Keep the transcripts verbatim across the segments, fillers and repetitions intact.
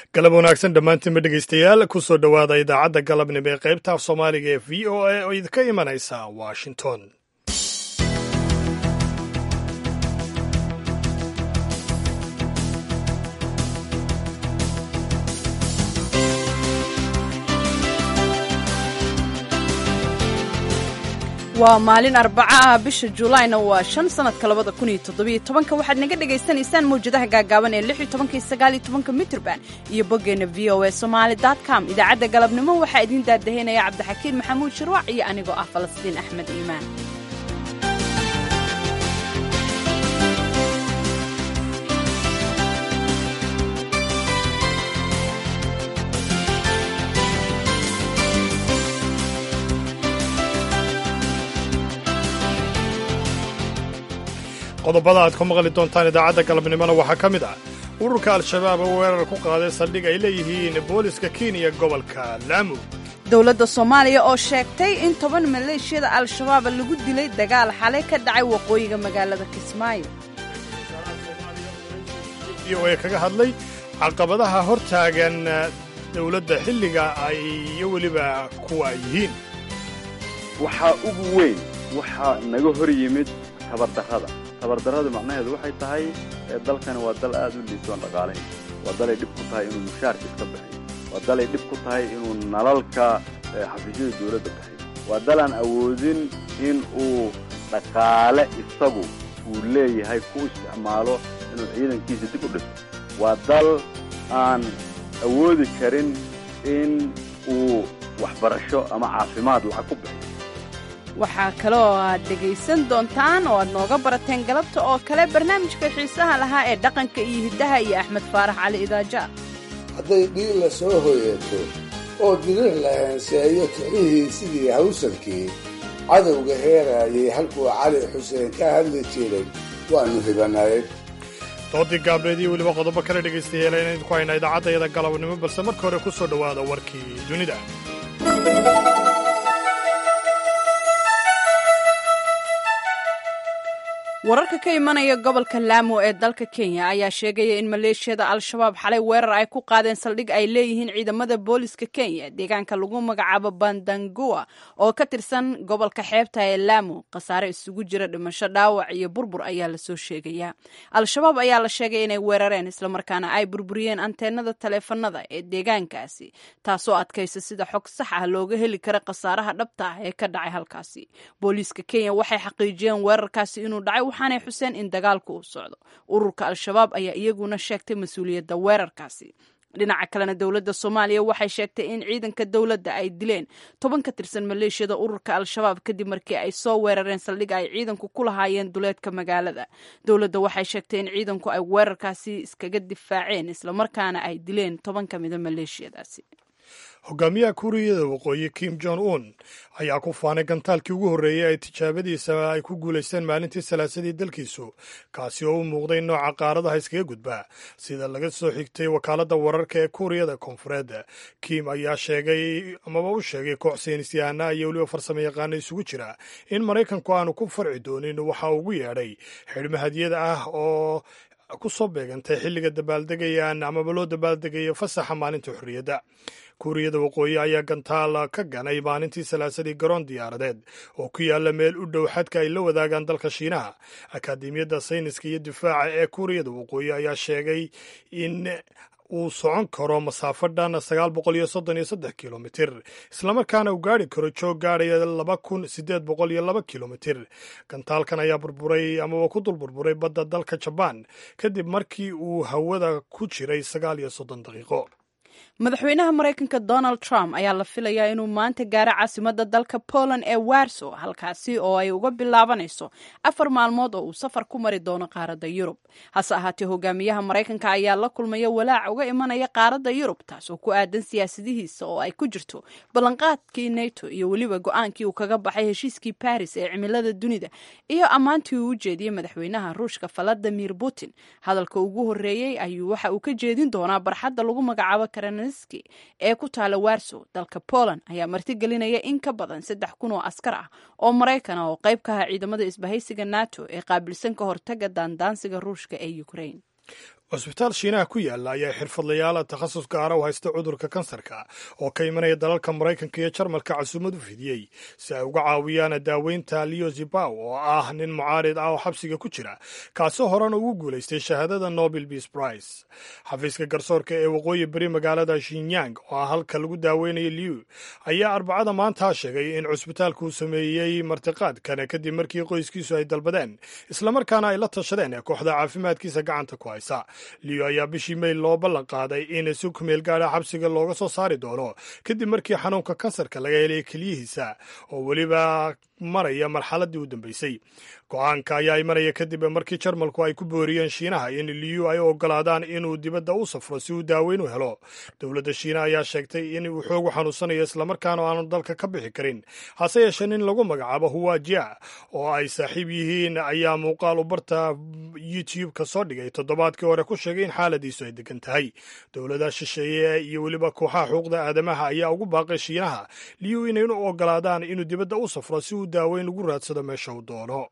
galab wanaagsan dhammaantiinba dhegaystayaal ku soo dhowaada idaacadda galabnimo ee qaybta af soomaaliga ee v o a oo idinka imanaysa washington. waa maalin arbaca ah bisha juulaayna waa shan sanadka labada kun iyo toddobiyo tobanka waxaad naga dhagaysanaysaan mawjadaha gaagaaban ee lix iyo tobanka iyo sagaal iyo tobanka mitrban iyo boggeena v o a somaali dot com. idaacadda galabnimo waxaa idiin daadahaynaya cabdixakiin maxamuud shirwac iyo anigoo ah falastiin axmed iimaan. qodobada aad ku maqli doontaan idaacadda galabnimona waxaa ka mid ah ururka al-shabaab oo weerar ku qaaday saldhig ay leeyihiin booliska kenya gobolka laamu. dowladda soomaaliya oo sheegtay in toban maleeshiyada al-shabaab lagu dilay dagaal xalay ka dhacay waqooyiga magaalada kismaayo. v o a kaga hadlay caqabadaha hor taagan dowladda xilliga ay iyo weliba kuwa ay yihiin. waxaa ugu weyn waxaa naga hor yimid tabardarrada tabardarradu macnaheedu waxay tahay dalkani waa dal aad u liitoon dhaqaalayn, waa dalay dhib ku tahay inuu mushaarka iska bixiyo, waa dalay dhib ku tahay inuu nalalka xafiisyada dawladda bixiyo, waa dalaan awoodin in uu dhaqaale isagu uu leeyahay ku isticmaalo inuu ciidankiisa dib u dhiso, waa dal aan awoodi karin in uu waxbarasho ama caafimaad lacag ku bixiyo. waxaa kale oo aad dhegaysan doontaan oo aad nooga barateen galabta oo kale barnaamijka xiisaha lahaa ee dhaqanka iyo hiddaha iyo axmed faarax cali idaaja. hadday dhiil la soo hoyeeto oo dirir la heenseeyo tixihii sidii hawsalkii cadowga heeraayay halkuu cali xuseen ka hadli jiray waannu hibanayd. doodii gaabreed iyo weliba qodobo kale dhegaystayaal inaan idinku haynaa idaacaddayada galabnimo, balse marka hore ku soo dhowaada warkii dunida. wararka ka imanaya gobolka laamo ee dalka kenya ayaa sheegaya in maleeshiyada al-shabaab xalay weerar ay ku qaadeen saldhig ay leeyihiin ciidamada booliska kenya deegaanka lagu magacaabo bandangua oo ka tirsan gobolka xeebta ee laamo. khasaare isugu jira dhimasho, dhaawac iyo burbur ayaa lasoo sheegaya. al-shabaab ayaa la sheegay inay weerareen islamarkaana ay burburiyeen anteenada taleefanada ee deegaankaasi, taasoo adkaysa sida xog sax ah looga heli kara khasaaraha dhabta ah ee ka dhacay halkaasi. booliiska kenya waxay xaqiijiyeen weerarkaasi inuu dhacay, waxaanay xuseen in dagaalku uu socdo. ururka al-shabaab ayaa iyaguna sheegtay mas-uuliyadda weerarkaasi. dhinaca kalena dowladda soomaaliya waxay sheegtay in ciidanka dowladda ay dileen toban ka tirsan maleeshiyada ururka al-shabaab kadib markii ay soo weerareen saldhig ay ciidanku ku lahaayeen duleedka magaalada. dowladda waxay sheegtay in ciidanku ay weerarkaasi iskaga difaaceen islamarkaana ay dileen toban ka mida maleeshiyadaasi. hogaamiyaha kuuriyada waqooyi kim jong un ayaa ku faanay gantaalkii ugu horreeyey ay tijaabadiisa ay ku guulaysteen maalintii salaasadii dalkiisu, kaasi oo u muuqday nooca qaaradaha iskaga gudbaa sida laga soo xigtay wakaaladda wararka ee kuuriyada koonfureed. kim ayaa sheegay amaba u sheegay koox saynisyahanaa iyo weliba farsamo yaqaana isugu jira in maraykanku aanu ku farci doonin waxa ugu yeedhay xidhmo hadiyada ah oo ku soo beegantay xilliga dabaaldegayaan amaba loo dabaaldegayo fasaxa maalinta xorriyadda. kuuriyada waqooyi ayaa gantaal ka ganay maalintii salaasadii garoon diyaaradeed oo ku yaalla meel u dhow xadka ay la wadaagaan dalka shiinaha. akaademiyadda sayniska iyo difaaca ee kuuriyada waqooyi ayaa sheegay in uu socon karo masaafo dhan sagaal boqol iyo soddon iyo saddex kilomitir, islamarkaana uu gaari karo joog gaadhaya laba kun siddeed boqol iyo laba kilomitir. gantaalkan ayaa burburay amaba ku dul burburay badda dalka jabaan kadib markii uu hawada ku jiray sagaal iyo soddon daqiiqo. madaxweynaha maraykanka donald trump ayaa la filayaa inuu maanta gaaro caasimadda dalka poland ee warso, halkaasi oo ay uga bilaabanayso afar maalmood oo uu safar ku mari doono qaaradda yurub. hase ahaatee hogaamiyaha maraykanka ayaa la kulmaya walaac uga imanaya qaaradda yurub, taasoo ku aadan siyaasadihiisa oo ay ku jirto ballanqaadkii nato iyo weliba go-aankii uu kaga baxay heshiiskii baris ee cimilada dunida iyo ammaantii uu u jeediyey madaxweynaha ruushka valadimir putin. hadalka ugu horreeyey ayuu waxa uu ka jeedin doonaa barxadda lagu magacaabo karanski ee ku taala warso. dalka poland ayaa martigelinaya in ka badan saddex kun oo askar ah oo maraykan ah oo qayb ka ah ciidamada isbahaysiga nato ee qaabilsan ka hortaga daandaansiga ruushka ee ukraine. cusbitaal shiinaha ku yaala ayaa xirfadlayaal takhasus gaara u haysta cudurka kansarka oo ka imanaya dalalka maraykanka iyo jarmalka casuumad u fidiyey si ay uga caawiyaan daaweynta leo zibaw oo ah nin mucaarid ah oo xabsiga ku jira kaasoo horena ugu guulaystay shahaadada nobel peace prize. xafiiska garsoorka ee waqooyi beri magaalada shinyang oo ah halka lagu daaweynayo liu ayaa arbacada maanta sheegay in cusbitaalku uu sameeyey martiqaadkan kadib markii qoyskiisu ay dalbadeen islamarkaana ay la tashadeen kooxda caafimaadkiisa gacanta ku haysa. liyo ayaa bishii meyl loo ballan qaaday in si ku meel gaadha xabsiga looga soo saari doono kadib markii xanuunka kansarka laga helay keliyihiisa oo weliba maraya marxaladii u dambeysay. go-aanka ayaa imanaya kadib markii jarmalku ay ku booriyeen shiinaha in liyu ay ogolaadaan inuu dibadda u safro si uu daaweyn u helo. dowladda shiina ayaa sheegtay in uu xoogu xanuunsanayo islamarkaana aanu dalka ka bixi karin. hase yeeshee nin lagu magacaabo huwajia oo ay saaxiib yihiin ayaa muuqaal u barta youtube ka soo dhigay toddobaadkii hore ku sheegay in xaaladiisu ay degan tahay. dowladaha shisheeye iyo weliba kooxaha xuquuqda aadamaha ayaa ugu baaqay shiinaha liyu inaynu ogolaadaan inuu dibadda u safro si uu daaweyn ugu raadsado meesha uu doono.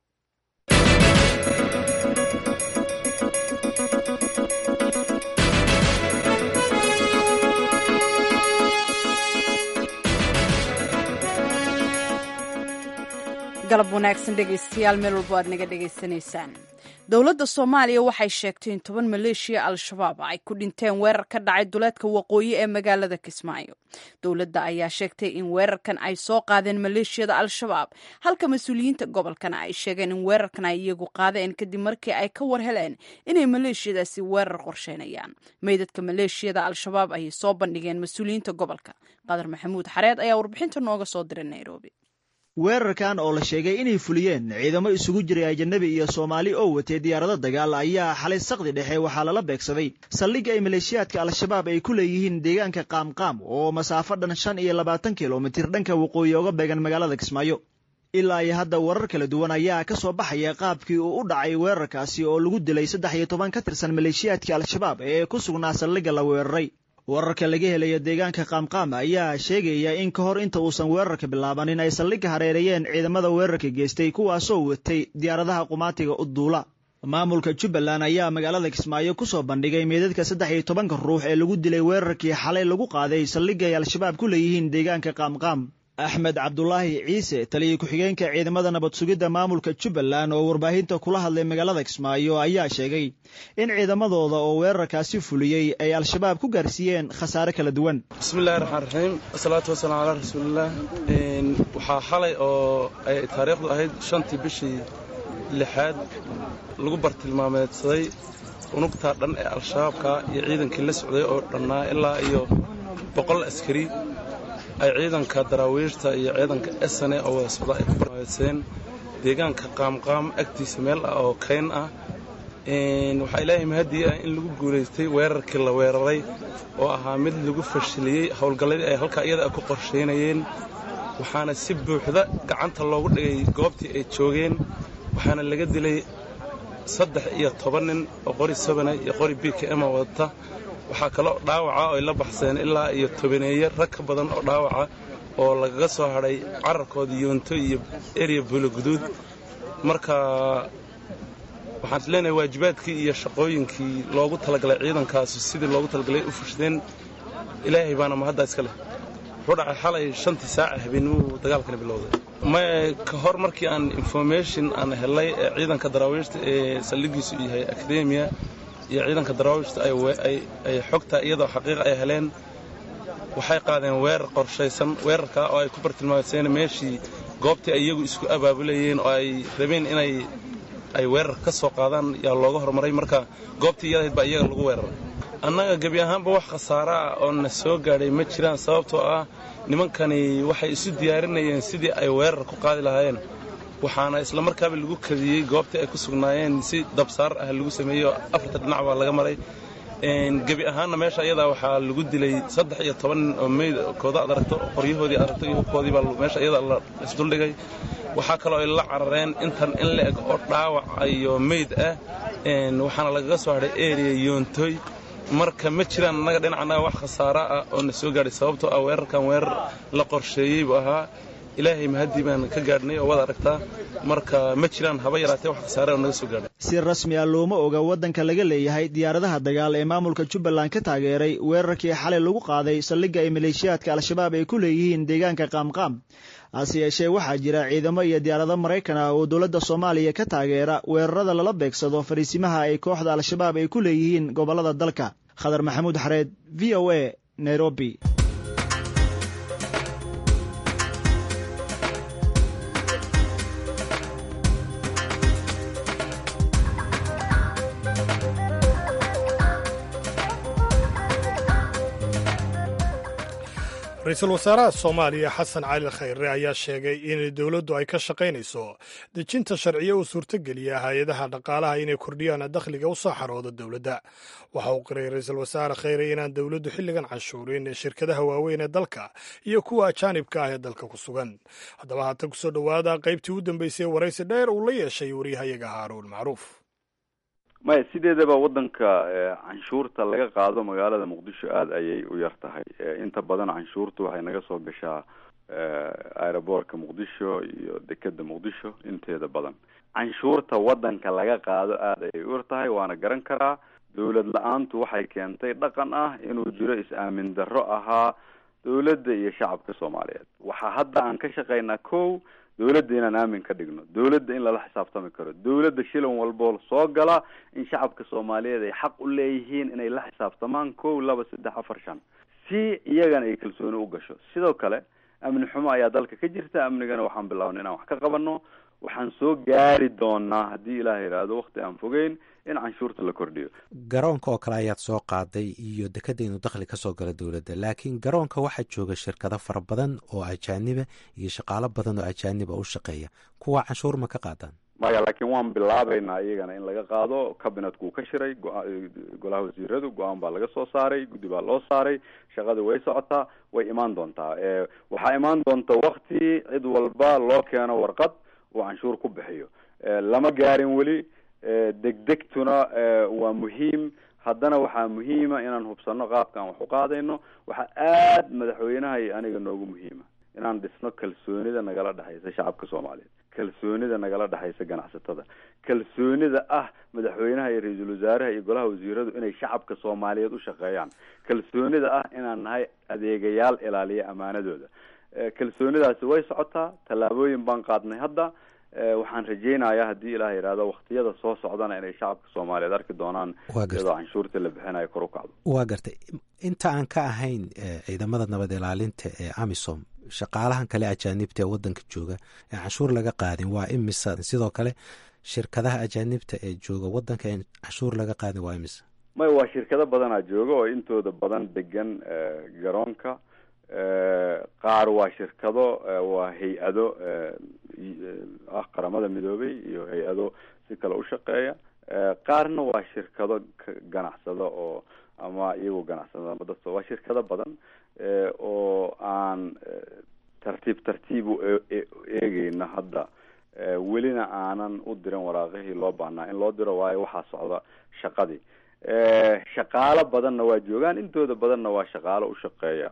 galab wanaagsan dhegaystayaal meel walbo aad naga dhegaysanaysaan. dowladda soomaaliya waxay sheegtay in toban maleeshiya al-shabaab ay ku dhinteen weerar ka dhacay duleedka waqooyi ee magaalada kismaayo. dowladda ayaa sheegtay in weerarkan ay soo qaadeen maleeshiyada al-shabaab halka mas-uuliyiinta gobolkana ay sheegeen in weerarkan ay iyagu qaadeen kadib markii ay ka war heleen inay maleeshiyadaasi weerar qorsheynayaan. meydadka maleeshiyada al-shabaab ayay soo bandhigeen mas-uuliyiinta gobolka. qadar maxamuud xareed ayaa warbixinta nooga soo diray nairobi. weerarkan oo la sheegay inay fuliyeen ciidamo isugu jiray ajanabi iyo soomaali oo watay diyaarado dagaal ayaa xalay saqdi dhexe waxaa lala beegsaday saldhig ay maleeshiyaadka al-shabaab ay ku leeyihiin deegaanka qaamqaam oo masaafo dhan shan iyo labaatan kilomitir dhanka waqooyi oga beegan magaalada kismaayo. ilaa iyo hadda warar kala duwan ayaa ka soo baxaya qaabkii uu u dhacay weerarkaasi oo lagu dilay saddex iyo toban ka tirsan maleeshiyaadka al-shabaab ee ku sugnaa saldhigga la weeraray. wararka laga helaya deegaanka qaamqaam ayaa sheegaya in ka hor inta uusan weerarka bilaabanin ay saldhigga hareereeyeen ciidamada weerarka geystay kuwaasoo watay diyaaradaha qumaatiga u duula. maamulka jubbaland ayaa magaalada kismaayo ku soo bandhigay meedadka saddex iyo tobanka ruux ee lagu dilay weerarkii xalay lagu qaaday saldhigga ay al-shabaab ku leeyihiin deegaanka qaamqaam. axmed cabdulaahi ciise taliya ku-xigeenka ciidamada nabad sugidda maamulka jubbaland oo warbaahinta kula hadlay magaalada kismaayo ayaa sheegay in ciidamadooda oo weerarkaasi fuliyey ay al-shabaab ku gaarsiiyeen khasaare kala duwan. bismillahi raxmaan raxiim asalaatu wasalaamu calaa rasuulillaah. waxaa xalay oo ay taariikhdu ahayd shantii bishii lixaad lagu bartilmaameedsaday unugtaa dhan ee al-shabaabka iyo ciidankii la socday oo dhannaa ilaa iyo boqol askari ay ciidanka daraawiishta iyo ciidanka esane oo wada socda ay ku bartilmaameedsadeen deegaanka qaamqaam agtiisa meel ah oo kayn ah. waxaa ilaahay mahadii ah in lagu guulaystay weerarkii la weeraray oo ahaa mid lagu fashiliyey howlgalladii ay halkaa iyada ku qorshaynayeen. waxaana si buuxda gacanta loogu dhigay goobtii ay joogeen waxaana laga dilay saddex iyo toban nin oo qori sabana iyo qori b k m wadata. waxaa kaloo dhaawaca oo ay la baxseen ilaa iyo tobaneeye rag ka badan oo dhaawaca oo lagaga soo hadhay cararkooda yoonto iyo erya buuloguduud. marka waxaan is leenahay waajibaadkii iyo shaqooyinkii loogu talagalay ciidankaasi sidii loogu talagalay u fushadeen. ilaahay baana mahaddaa iska leh. wuxuu dhacay xalay shantii saaca habeenimuu dagaalkani bilowday. may ka hor markii aan information aan helay ee ciidanka daraawiishta ee saldhigiisu yahay akademiya iyo ciidanka daraawiishta ay xogta iyadoo xaqiiqa ay heleen waxay qaadeen weerar qorshaysan. weerarka oo ay ku bartilmaameedsadeen meeshii goobtii ay iyagu isku abaabulayeen oo ay rabeen inay ay weerar ka soo qaadaan yaa looga hormaray. marka goobtii iyadahayd baa iyaga lagu weeraray. annaga gebi ahaanba wax khasaara ah oo na soo gaadhay ma jiraan sababtoo ah nimankani waxay isu diyaarinayeen sidii ay weerar ku qaadi lahaayeen. waxaana isla markaaba lagu kadiyey goobtii ay ku sugnaayeen si dabsaar ah lagu sameeyo. afarta dhinac baa laga maray. gebi ahaanna meesha iyadaa waxaa lagu dilay saddex iyo toban nin oo meydkooda ad aragto qoryahoodii aragto iyo hubkoodii baa meesha iyada la isduldhigay. waxaa kaloo ay la carareen intan in la eg oo dhaawac iyo meyd ah. waxaana lagaga soo hadhay eriya yoontoy. marka ma jiraan annaga dhinacanaga wax khasaara ah oo na soo gaadhay sababtoo ah weerarkan weerar la qorsheeyey buu ahaa. ilaahay mahadii baan ka gaadhnay oo wada aragtaa marka ma jiraan haba yaraatee wax khasaare oo naga soo gaadhay si rasmi ah looma oga waddanka laga leeyahay diyaaradaha dagaal ee maamulka Jubbaland ka taageeray weerarkii xalay lagu qaaday saldhigga ay maleeshiyaadka al-shabaab ay ku leeyihiin deegaanka qaamqaam hase yeeshee waxaa jira ciidamo iyo diyaarado Maraykan ah oo dowladda Soomaaliya ka taageera weerarada lala beegsado fariisimaha ay kooxda al-shabaab ay ku leeyihiin gobolada dalka Khadar Maxamuud Xareed V O A Nairobi. ra-iisul wasaaraha soomaaliya xasan cali khayre ayaa sheegay in dowladdu ay ka shaqaynayso dejinta sharciyo uu suurtogeliya hay-adaha dhaqaalaha inay kordhiyaan dakhliga u soo xarooda dowladda waxa uu qiray ra-iisul wasaare khayre inaan dowladdu xilligan canshuurin shirkadaha waaweyn ee dalka iyo kuwa ajaanibka ah ee dalka ku sugan haddaba haatan kusoo dhowaada qaybtii u dambeysay waraysi dheer uu la yeeshay waryahayaga haaruun macruuf maya sideedaba waddanka canshuurta laga qaado magaalada muqdisho aada ayay u yar tahay inta badan canshuurtu waxay naga soo gashaa aeroboortka muqdisho iyo dekeda muqdisho inteeda badan canshuurta waddanka laga qaado aada ayay u yar tahay waana garan karaa dowlad la-aantu waxay keentay dhaqan ah inuu jiro is-aamin darro ahaa dowladda iyo shacabka soomaaliyeed waxaa hadda aan ka shaqaynaa kow dowladda inaan aamin ka dhigno dowladda in lala xisaabtami karo dowladda shilan walboo soo gala in shacabka soomaaliyeed ay xaq u leeyihiin inay la xisaabtamaan kow laba saddex afar shan si iyagana ay kalsooni u gasho sidoo kale amni xumo ayaa dalka ka jirta amnigana waxaan bilaabnay inaan wax ka qabanno waxaan soo gaari doonaa haddii ilaah yidhaahdo wakti aan fogeyn in canshuurta la kordhiyo garoonka oo kale ayaad soo qaaday iyo dekeda inuu dakhli ka soo gala dowladda laakiin garoonka waxaa jooga shirkado fara badan oo ajaaniba iyo shaqaalo badan oo ajaaniba u shaqeeya kuwa canshuur ma ka qaadaan maya laakiin waan bilaabaynaa iyagana in laga qaado cabinetku ka shiray golaha wasiiradu go-aan baa laga soo saaray guddi baa loo saaray shaqada way socotaa way imaan doontaa waxaa imaan doonta wakti cid walba loo keeno warqad uu canshuur ku bixiyo lama gaarin weli degdegtuna waa muhiim haddana waxaa muhiima inaan hubsano qaabkaan wax u qaadayno waxaa aada madaxweynaha iyo aniga noogu muhiima inaan dhisno kalsoonida nagala dhexaysa shacabka soomaaliyeed kalsoonida nagala dhexaysa ganacsatada kalsoonida ah madaxweynaha iyo ra-iisul wasaaraha iyo golaha wasiiradu inay shacabka soomaaliyeed u shaqeeyaan kalsoonida ah inaan nahay adeegayaal ilaaliya amaanadooda kalsoonidaasi way socotaa tallaabooyin baan qaadnay hadda waxaan rajaynayaa haddii ilaah yidhaahdo waktiyada soo socdana inay shacabka soomaaliyeed arki doonaan iyadoo canshuurta la bixinayo kor u kacdo waa gartay inta aan ka ahayn ciidamada nabad ilaalinta ee amisom shaqaalahan kale ajaanibta ee waddanka jooga ee canshuur laga qaadin waa imisa sidoo kale shirkadaha ajaanibta ee jooga waddanka ee canshuur laga qaadin waa imisa may waa shirkado badanaa jooga oo intooda badan degan garoonka qaar waa shirkado waa hay-ado ah qaramada midoobay iyo hay-ado si kale u shaqeeya qaarna waa shirkado ganacsada oo ama iyagoo ganacsada ama dadka waa shirkado badan oo aan tartiib tartiib u eegeyna hadda welina aanan u dirin waraaqihii loo baahnaa in loo diro waayo waxaa socda shaqadii shaqaalo badanna waa joogaan intooda badanna waa shaqaalo u shaqeeya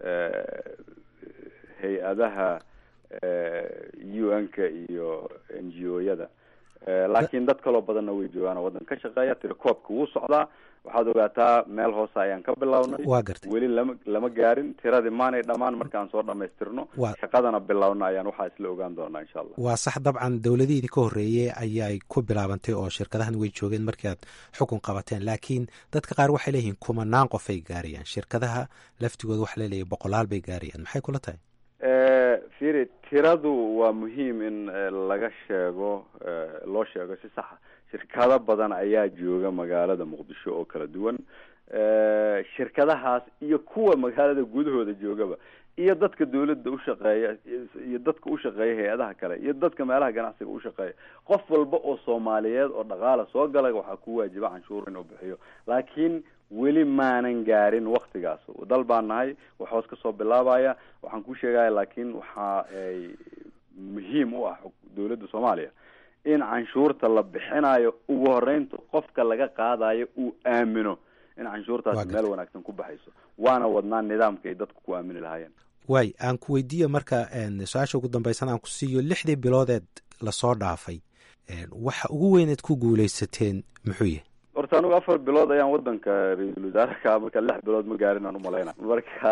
hay-adaha u n-ka iyo n g o-yada laakiin dad kaloo badanna way joogaan oo waddan ka shaqeeya tirakoobka wuu socdaa waxaad ogaataa meel hoose ayaan ka bilownay weli lama lama gaarin tiradii maanay dhammaan markaan soo dhamaystirno shaqadana bilowna ayaan waxaa isla ogaan doonaa insha allah waa sax dabcan dowladihii ka horreeyey ayay ku bilaabantay oo shirkadahan way joogeen markii aad xukun qabateen laakiin dadka qaar waxay leeyihiin kumanaan qof ay gaarayaan shirkadaha laftigooda waxa leeleeyahy boqolaal bay gaarayaan maxay kula tahay firi tiradu waa muhiim in laga sheego loo sheego si saxa shirkado badan ayaa jooga magaalada muqdisho oo kala duwan shirkadahaas iyo kuwa magaalada gudahooda joogaba iyo dadka dawladda u shaqeeya iyo dadka u shaqeeya hay-adaha kale iyo dadka meelaha ganacsiga u shaqeeya qof walba oo soomaaliyeed oo dhaqaala soo gala waxaa ku waajiba canshuur inuu bixiyo laakiin weli maanan gaarin waktigaas dal baan nahay wax hoos kasoo bilaabaya waxaan ku sheegaya laakiin waxa ay muhiim u ah dawladda soomaaliya in canshuurta la bixinayo ugu horeynta qofka laga qaadayo uu aamino in canshuurtaasi meel wanaagsan ku baxayso waana wadnaa nidaamka ay dadku ku aamini lahaayeen waay aan ku weydiiye marka su-aasha ugu dambaysan aan ku siiyo lixdii biloodeed lasoo dhaafay waxa ugu weyneed ku guulaysateen muxuu yahay? horta anugu afar bilood ayaan wadanka ra-iisul wasaareka marka lix bilood ma gaarin aan umalayna marka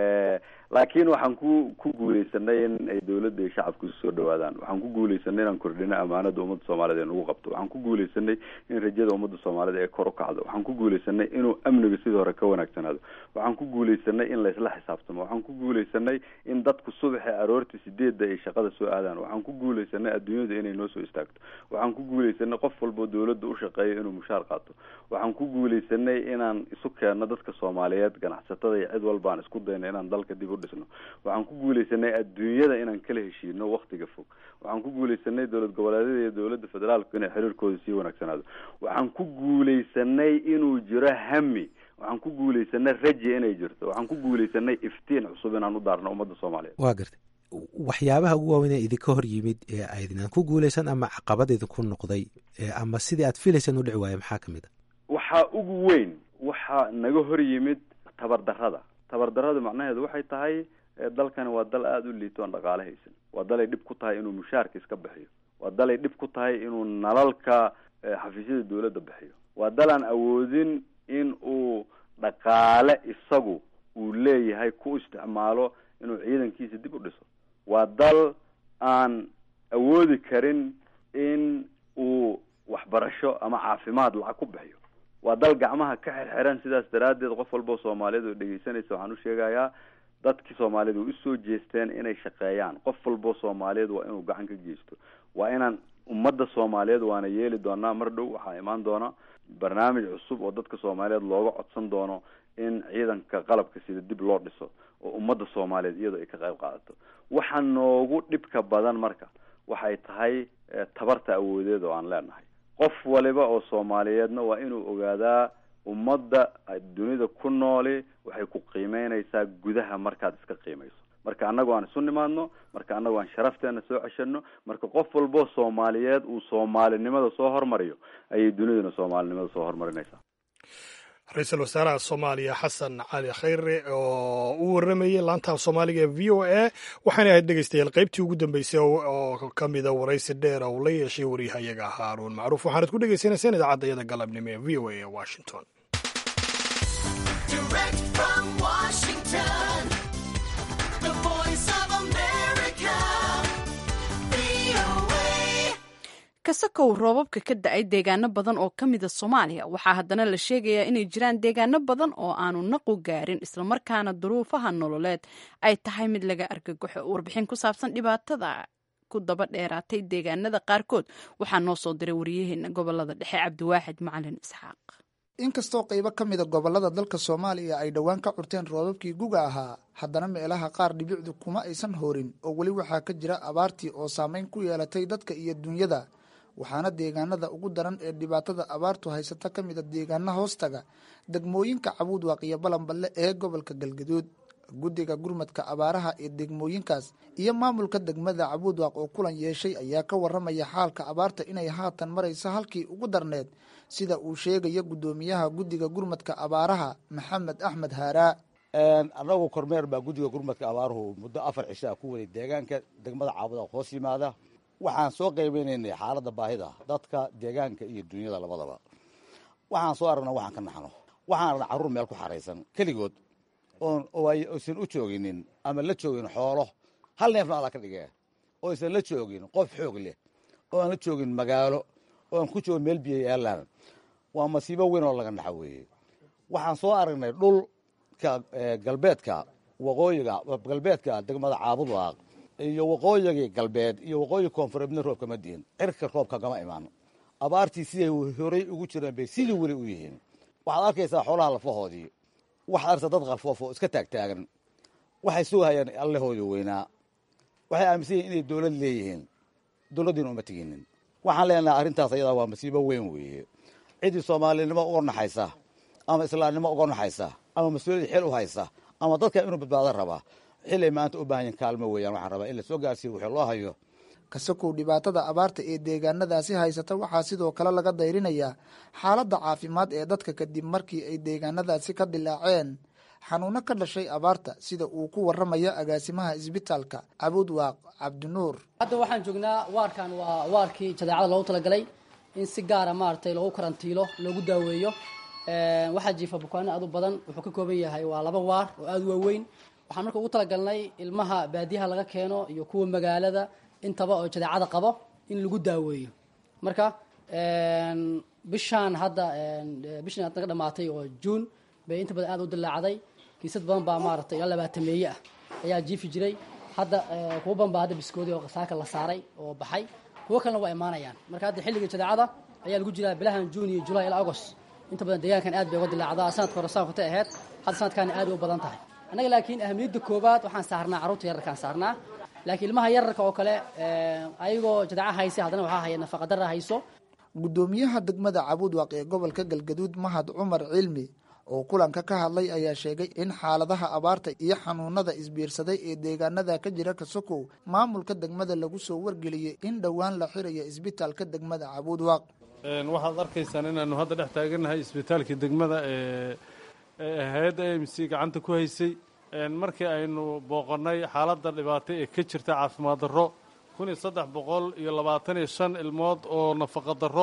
laakiin waxaan ku ku guulaysanay in ay dawladda iyo shacabku isu soo dhawaadaan. waxaan ku guulaysanay inaan kordhino amaanada ummadda soomaalida ee nagu qabto. waxaan ku guulaysanay in rajada ummadda soomaalida ee kor u kacdo. waxaan ku guulaysanay inuu amniga sidii hore ka wanaagsanaado. waxaan ku guulaysanay in laysla xisaabtamo. waxaan ku guulaysanay in dadku subaxi aroortii sideedda ay shaqada soo aadaan. waxaan ku guulaysanay adduunyadu inay noo soo istaagto. waxaan ku guulaysanay qof walbo dawladda u shaqeeyo inuu mushaar qaato. waxaan ku guulaysanay inaan isu keenno dadka Soomaaliyeed, ganacsatada iyo cid walba aan isku dayno inaan dalka dib u dhisno. waxaan ku guulaysanay adduunyada inaan kala heshiino waqtiga fog. waxaan ku guulaysanay dawlad goboleedyada iyo dawladda federaalku inay xiriirkooda sii wanaagsanaado. waxaan ku guulaysanay inuu jiro hami. waxaan ku guulaysanay rajo inay jirto. waxaan ku guulaysanay iftiin cusub inaan u daarno ummadda Soomaaliyeed. waa gartay waxyaabaha ugu waaweyn ee idinka hor yimid ee aydinaan ku guulaysan ama caqabad idinku noqday ama sidii aad filaysaan u dhici waaye maxaa ka mid a? waxaa ugu weyn waxaa naga hor yimid tabardarrada. tabardarrada macnaheedu waxay tahay dalkani waa dal aada u liito aan dhaqaale haysan. waa dalay dhib ku tahay inuu mushaarka iska bixiyo. waa dalay dhib ku tahay inuu nalalka xafiisyada dawladda bixiyo. waa dal aan awoodin in uu dhaqaale isagu uu leeyahay ku isticmaalo inuu ciidankiisa dib u dhiso. waa dal aan awoodi karin in uu waxbarasho ama caafimaad lacag ku bixiyo. waa dal gacmaha ka xirxiran. sidaas daraaddeed qof walba Soomaaliyeed oo dhegeysanaysa waxaan u sheegayaa dadkii Soomaaliyeed oo usoo jeesteen inay shaqeeyaan. qof walba Soomaaliyeed waa inuu gacan ka geysto. waa inaan ummadda Soomaaliyeed waana yeeli doonaa. mar dhow waxaa imaan doona barnaamij cusub oo dadka Soomaaliyeed looga codsan doono in ciidanka qalabka sida dib loo dhiso oo ummadda Soomaaliyeed iyadoo ay ka qayb qaadato. waxa noogu dhibka badan marka waxay tahay tabarta awoodeed oo aan leenahay. qof waliba oo Soomaaliyeedna waa inuu ogaadaa ummadda dunida ku nooli waxay ku qiimeynaysaa gudaha markaad iska qiimayso. marka annagu aan isu nimaadno, marka annagu aan sharafteena soo ceshano, marka qof walbo Soomaaliyeed uu Soomaalinimada soo hormariyo ayay duniduna Soomaalinimada soo hormarinaysaa. ra-iisul wasaaraha Soomaaliya Xasan Cali Khayre oo u waramayay laanta Soomaaliga ee V O A waxaana ahayd dhegeystayaal qaybtii ugu dambeysay oo ka mid ah waraysi dheer oo la yeeshay wariyahayaga Haaruun Macruuf. waxaanad ku dhegeysanaysaan idaacadda galabnimo ee V O A ee Washington. kasakow roobabka ka da-ay deegaano badan oo ka mida Soomaaliya waxaa haddana la sheegayaa inay jiraan deegaano badan oo aanu naqu gaarin islamarkaana duruufaha nololeed ay tahay mid laga argagaxo. warbixin ku saabsan dhibaatada ku daba dheeraatay deegaanada qaarkood waxaa noo soo diray wariyaheena gobolada dhexe Cabdiwaaxid Macalin Isxaaq. inkastoo qaybo ka mida gobolada dalka Soomaaliya ay dhowaan ka curteen roobabkii guga ahaa, haddana meelaha qaar dhibicdu kuma aysan hoorin oo weli waxaa ka jira abaartii oo saameyn ku yeelatay dadka iyo dunyada. waxaana deegaanada ugu daran ee dhibaatada abaartu haysata ka mida deegaana hoostaga degmooyinka Cabuudwaaq iyo Balanballe ee gobolka Galgaduud. guddiga gurmadka abaaraha ee degmooyinkaas iyo maamulka degmada Cabuudwaaq oo kulan yeeshay ayaa ka waramaya xaalka abaarta inay haatan marayso halkii ugu darneed, sida uu sheegayo gudoomiyaha guddiga gurmadka abaaraha Maxamed Axmed Haaraa. anagu kormeer baa guddiga gurmadka abaaruhu muddo afar cisho ku waday deegaanka degmada Cabuudwaaq hoos yimaada. waxaan soo qaybaynaynay xaaladda baahida dadka deegaanka iyo dunyada labadaba. waxaan soo aragnaa waxaan ka naxno. waxaan aragnaa carruur meel ku xaraysan keligood oon oo aysan u jooginin ama la joogin xoolo hal neefna alla ka dhigee oo aysan la joogin qof xoog leh oo aan la joogin magaalo oo aan ku joogin meel biyo yaalaan. waa masiibo weyn oo laga naxo weeye. waxaan soo aragnay dhulka galbeedka waqooyiga galbeedka degmada Caabudwaaq iyo waqooyigii galbeed iyo waqooyi koonfureedna roobka ma diin. cirka roobka kama imaan. abaartii siday horay ugu jireen bay sidii weli u yihiin. waxaad arkaysaa xoolaha lafahoodii. waxaad arkaysaa dad qalfoof oo iska taagtaagan. waxay sugayaan allahoodii weynaa. waxay aaminsan yihiin inay dawlad leeyihiin. dawladdiina uma teginin. waxaan leenahay arrintaas ayadaa waa masiibo weyn weeye. ciddii Soomaalinimo uga naxaysa ama islaamnimo uga naxaysa ama mas-uuliyad xil u haysa ama dadka inuu badbaado rabaa xilay maanta u baahan kaalmo weeyaan. waxaan rabaa in la soo gaarsiiyo wixii loo hayo. kasakow dhibaatada abaarta ee deegaanadaasi haysata waxaa sidoo kale laga dayrinayaa xaaladda caafimaad ee dadka kadib markii ay deegaanadaasi ka dilaaceen xanuuno ka dhashay abaarta sida uu ku warramaya agaasimaha isbitaalka cabudwaaq cabdinuur. hadda waxaan joognaa waarkan waa waarkii jadeecada loogu talagalay in si gaara maaragtay loogu karantiilo loogu daaweeyo. waxaa jiifa bukaano aad u badan, wuxuu ka kooban yahay waa laba waar oo aad u waaweyn. waxaan marka ugu talagalnay ilmaha baadiyaha laga keeno iyo kuwa magaalada intaba oo jadeecada qabo in lagu daaweeyo. marka bishaan hadda bishan hadda ka dhamaatay oo juun bay inta badan aad u dilaacday. kiisad badan baa maaragtay ilaa labaatameeye ah ayaa jiifi jiray. hadda kuwa badan baa hadda biskoodi oo saaka la saaray oo baxay, kuwa kalena waa imaanayaan. marka hadda xilliga jadeecada ayaa lagu jiraa bilahan juun iyo julaay ilaa agost. inta badan deegaankan aad bay uga dilaacdaa. sanadka hore saan kutay ahayd, hadda sanadkaana aad u badan tahay. annaga laakiin ahamiyadda koobaad waxaan saarnaa carruurta yararkaan saarnaa, laakiin ilmaha yararka oo kale ayagoo jadeeca haysa haddana waxaa haya nafaqa darra hayso. guddoomiyaha degmada cabudwaaq ee gobolka galgaduud mahad cumar cilmi oo kulanka ka hadlay ayaa sheegay in xaaladaha abaarta iyo xanuunada isbiirsaday ee deegaanada ka jira kasokow maamulka degmada lagu soo wargeliyey in dhowaan la xirayo isbitaalka degmada cabudwaaq. waxaad arkaysaan inaanu hadda dhex taagannahay isbitaalkii degmada ee hay-adda a m c gacanta ku haysay. markii aynu booqannay xaaladda dhibaato ee ka jirta caafimaad darro kun iyo saddex boqol iyo labaatan iyo shan ilmood oo nafaqa darro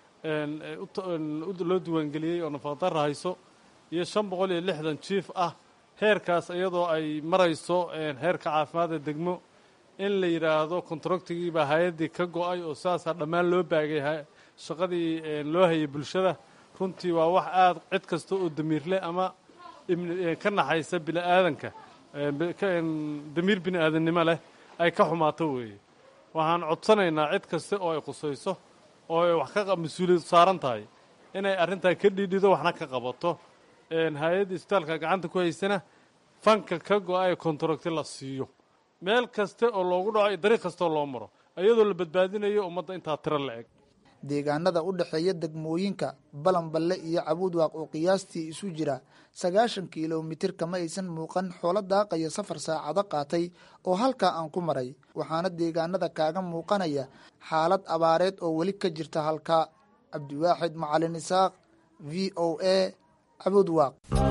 loo diiwaangeliyey oo nafaqa darro hayso iyo shan boqol iyo lixdan jiif ah. heerkaas iyadoo ay marayso heerka caafimaadda degmo in la yidhaahdo kontaractigii baa hay-addii ka go-ay oo saasaa dhammaan loo baagay shaqadii loo hayay bulshada. runtii waa wax aad cid kasta oo damiirleh ama ka naxaysa bini'aadanka damiir bini'aadannimo leh ay ka xumaato weeye. waxaan codsanaynaa cid kasta oo ay qusayso oo ay wax ka mas-uuliyad saaran tahay inay arrintaa ka dhiidhido waxna ka qabato. hay-adda isbitaalka gacanta ku haysana fanka ka go-a ee kontaracti la siiyo meel kasta oo loogu dhaco iyo dariiq kastaoo loo maro iyadoo la badbaadinayo ummadda intaa tiro la eg. deegaanada u dhexeeya degmooyinka balanballe iyo cabudwaaq oo qiyaastii isu jira sagaashan kilomitir kama aysan muuqan xoolo daaqaya safar saacado qaatay oo halkaa aan ku maray, waxaana deegaanada kaaga muuqanaya xaalad abaareed oo weli ka jirta halkaa. cabdiwaaxid macalin isaaq, v o a, cabudwaaq.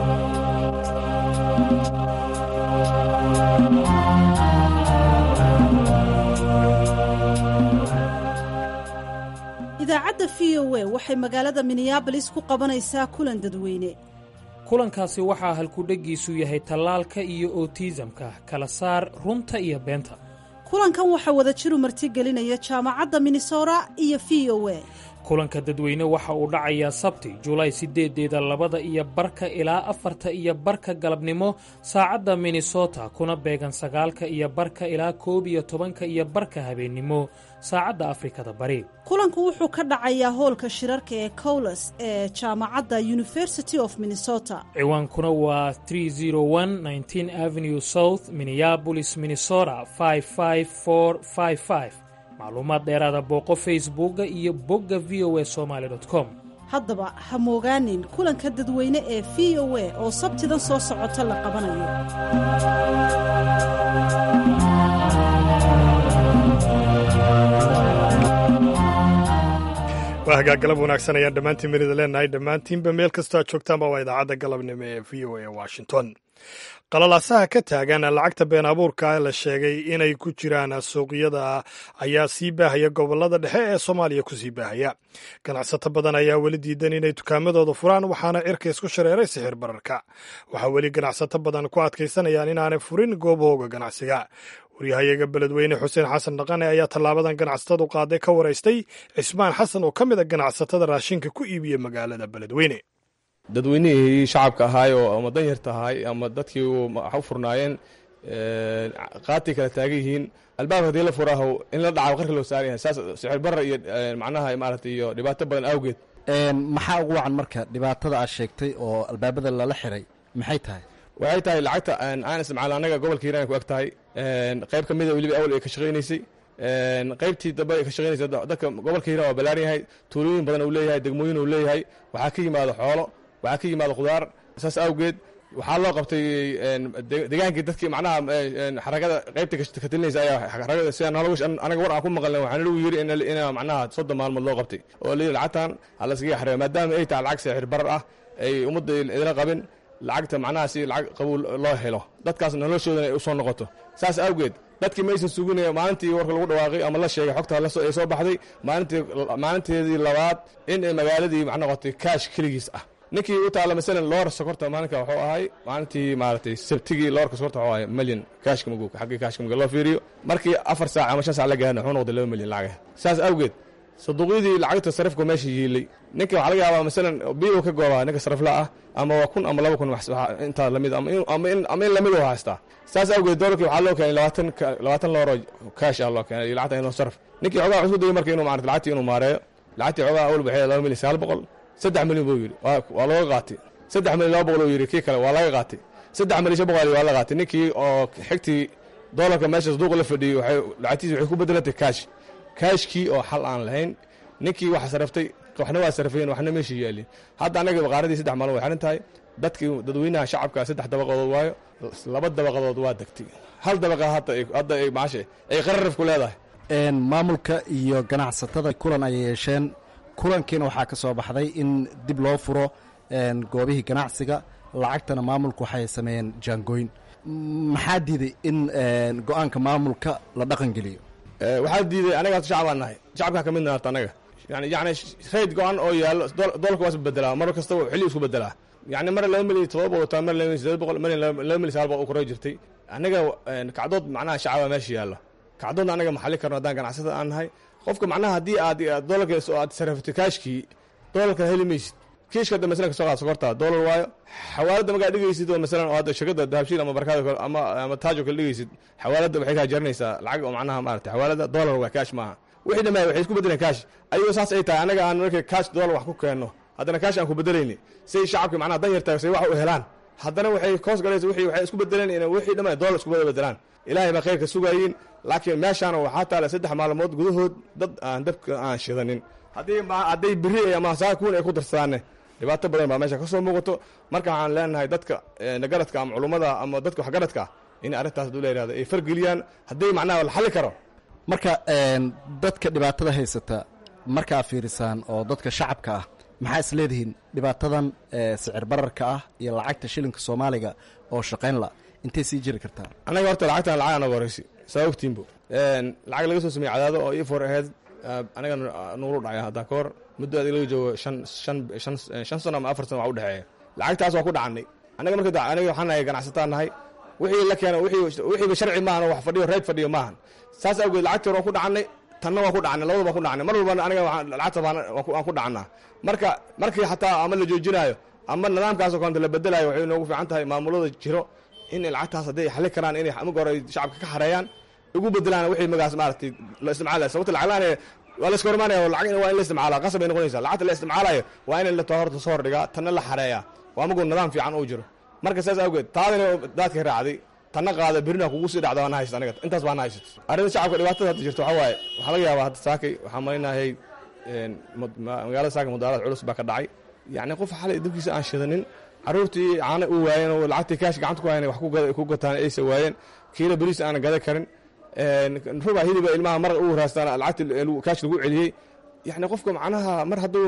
idaacadda v o a waxay magaalada minneabolis ku qabanaysaa kulan dadweyne. kulankaasi waxaa halkudheggiisu yahay tallaalka iyo otiisamka, kala saar runta iyo beenta. kulankan waxaa wadajiru martigelinaya jaamacadda minnesota iyo v o a. kulanka dadweyne waxa uu dhacayaa sabti julaay sideedeeda labada iyo barka ilaa afarta iyo barka galabnimo saacadda minnesota, kuna beegan sagaalka iyo barka ilaa koob iyo tobanka iyo barka habeennimo saacadda afrikada bari. kulanku wuxuu ka dhacayaa hoolka shirarka ee cowles ee jaamacadda University of Minnesota. ciwaankuna waa three oh one nineteen avenue south, Minneapolis, Minnesota five five four five five. macluumaad dheeraada booqo facebooka iyo bogga v o a somaly dot com. haddaba ha moogaanin kulanka dadweyne ee v o a oo sabtidan soo socota la qabanayo. waa hagaag galab wanaagsan ayaan dhammaantiin manida leenahay. dhammaantiinba meel kastoo aad joogtaanba waa idaacadda galabnimo ee v o a washington. qalalaasaha ka taagan lacagta been abuurka la sheegay inay ku jiraan suuqyada ayaa sii baahaya gobolada dhexe ee soomaaliya ku sii baahaya. ganacsato badan ayaa weli diidan inay dukaamadooda furaan, waxaana cirka isku shareeray sixir bararka. waxaa weli ganacsato badan ku adkaysanayaan inaanay furin goobahooga ganacsiga. waryahayaga beledweyne xuseen xasan dhaqane ayaa tallaabadan ganacsatadu qaaday ka waraystay cismaan xasan oo ka mid a ganacsatada raashinka ku iibiya magaalada beledweyne. dadweynihii shacabka ahaay oo ama danyarta ahaay ama dadkii wax u furnaayeen qaatay kala taagan yihiin. albaabka haddii la furaaho in la dhaca qarka loo saaran yahay saas sicir barra iyo macnaha maaragtay iyo dhibaato badan awgeed. maxaa ugu wacan marka dhibaatada aad sheegtay oo albaabada lala xiray maxay tahay? waxay tahay lacagta aan isticmaalo annaga gobolka hiiraan ku eg tahay qayb ka mida weliba awal ay ka shaqaynaysay qaybtii dambe ay ka shaqaynaysa dadka gobolka hiiraan waa ballaaran yahay, tuulooyin badan uu leeyahay, degmooyin uu leeyahay, waxaa ka yimaado xoolo, waxaa ka yimaado khudaar. saas awgeed waxaa loo qabtay degaankii dadkii macnaha xaragada qaybta ka talinaysa ayaa xaragada sidaan anaga war aan ku maqalnay waxaana lagu yidhi in macnaha soddon maalmood loo qabtay oo la yidhi lacagtan ha la iskaga xareeyo maadaama ay tahay lacag sicir barar ah ay ummadda idila qabin lacagta macnaha si lacag qabuul loo helo dadkaas noloshoodana ay u soo noqoto saas awgeed dadkii maysan suginaya maalintii warka lagu dhawaaqay ama la sheegay xogta la soo ay soo baxday maalintii maalinteedii labaad in ay magaaladii macna noqotay kaash keligiis ah ninkii u taala masalan loor sokorta maalinka wuxuu ahay maalintii maaragtay sabtigii loorka sokorta wuxuu ahay milyan kaashka maguuka xaggii kaashka maguuka loo fiiriyo markii afar saac ama shan saac la gaarna wuxuu noqday laba milyan lacag saas awgeed saduuqyadii lacagta sarifka meesha yiilay ninka waxa laga yaabaa masalan biilow ka goobaa ninka sarifla ah ama waa kun ama laba kun intaa lamid ama in ama in lamid oo haystaa saas awgeed doolarkii waxaa loo keenay labaatan labaatan loor oo kaash ah loo keenay lacagta inuu sarif ninkii xogaa cusub dayay markii inuu maaragtay lacagtii inuu maareeyo lacagtii xogaa awal baxay laba milyan sagaal boqol saddex milyan buu yidhi waa looga qaatay saddex milyan laba boqol uu yidhi kii kale waa laga qaatay saddex milyan shan boqol waa la qaatay ninkii oo xigtii doolarka meesha saduuqa la fadhiyey waxay lacagtiisa waxay ku bedelantay kaash kaashkii oo xal aan lahayn ninkii wax saraftay waxna waa sarafayeen waxna meesha yaalin hadda anaga baqaaradii saddex maalin way xiran tahay dadkii dadweynaha shacabka saddex dabaqadood waayo laba dabaqadood waa degtay hal dabaqa hadda hadda ay maashe ay qararaf ku leedahay maamulka iyo ganacsatada kulan ay yeesheen kulankiina waxaa ka soo baxday in dib loo furo goobihii ganacsiga lacagtana maamulku waxay sameeyeen jaangooyn maxaa diiday in go-aanka maamulka la dhaqan geliyo waxaa diiday anaga shacabaan nahay shacabkaa ka midna harta anaga yani yani rayd go-an oo yaallo doolarka waa isbedelaa mar kastaba xilli isku bedelaa yani mar laba milyan todoba boqol taa mar laba milyan sideed boqol mar laba milyan sagaal boqol u koroo jirtay anaga kacdood macnaha shacaba meesha yaallo kacdoodna anaga maxalli karno haddaan ganacsada aan nahay qofka macnaha haddii aad doolarka aad sarafatay kaashkii doolarka heli maysid kiishka hadda masalan kasoo qaad sokorta doolar waayo xawaaladda markaa dhigaysid oo masalan oo hadda shirkadda dahabshiil ama barkaada ama ama taajo kale dhigaysid xawaaladda waxay kaa jaranaysaa lacag oo macnaha maarata xawaaladda doolar waa kaash maaha wixii dhammaay waxay isku bedeleen kaash ayagoo saas ay tahay anaga aan markay kaash doolar wax ku keenno haddana kaash aan ku bedelayni say shacabka macnaha dan yartahay say wax u helaan haddana waxay koos galaysa wixii waxay isku bedeleen inay wixii dhammaay doolar isku bedelaan ilaahay baa khayrka sugaayiin laakiin meeshaana waxaa taala saddex maalmood gudahood dad aan dabka aan shidanin haddii hadday biri ama saakuun ay ku darsadaanne dhibaato badan baa meesha ka soo muuqato marka waxaan leenahay dadka nagaradka ama culummada ama dadka waxgaradka in arrintaas haduu la yidhahdo ay fargeliyaan haddii macnaha la xalli karo marka dadka dhibaatada haysata markaa fiirisaan oo dadka shacabka ah maxaa is leedihiin dhibaatadan sicir bararka ah iyo lacagta shilinka soomaaliga oo shaqayn la intay sii jiri kartaa anaga horta lacagtan lacag anaga horeysi saa ogtiinbo lacag laga soo sameeyey cadaado oo ifor aheyd anaga nuulu dhacay hadda ka hor muddo adig laga joogo shan shan shan shan sano ama afar sano waa u dhexeeya lacagtaas waa ku dhacannay anaga marka anaga waxaan nahay ganacsataan nahay wixii la keeno wixiiba sharci maahan oo wax fadhiyo reyd fadhiyo maahan saas awgeed lacagtii hore waan ku dhacannay tanna waan ku dhacnay labada baan ku dhacnay mar walbana aniga lacagta waan ku dhacannaa marka markii xataa ama la joojinaayo ama nidaamkaasoo kalenta la bedelaayo waxay noogu fiican tahay maamulada jiro in lacagtaas hadday xalli karaan inay marka hore shacabka ka xareeyaan ugu bedelaan wixii magaas maaragtay la isticmaalaya sababta lacaglaane waa la iska hormaanaya lacag waa in la isticmaalaa qasab ay noqonaysaa lacagta la isticmaalayo waa in la horta soo hordhigaa tanna la xareeyaa waa magu nidaam fiican uu jiro marka saas awgeed taadina daadka raacday tanna qaada berina kugu sii dhacda waana haysta aniga intaas baana haysat arrinta shacabka dhibaatada hadda jirto waxaa waaye waxaa laga yaabaa hadda saakay waxaa malaynahay magaalada saakay mudaarad culus baa ka dhacay yacni qof xalay dabkiisa aan shidanin carruurtii caana u waayeen oo lacagtii kaash gacanta ku hayan wax ku gataan aysa waayeen kiilo beriis aanan gada karin rubaa hiliba ilmaha mar u raastaan lacagti kaash lagu celiyey yani qofka macnaha mar hadduu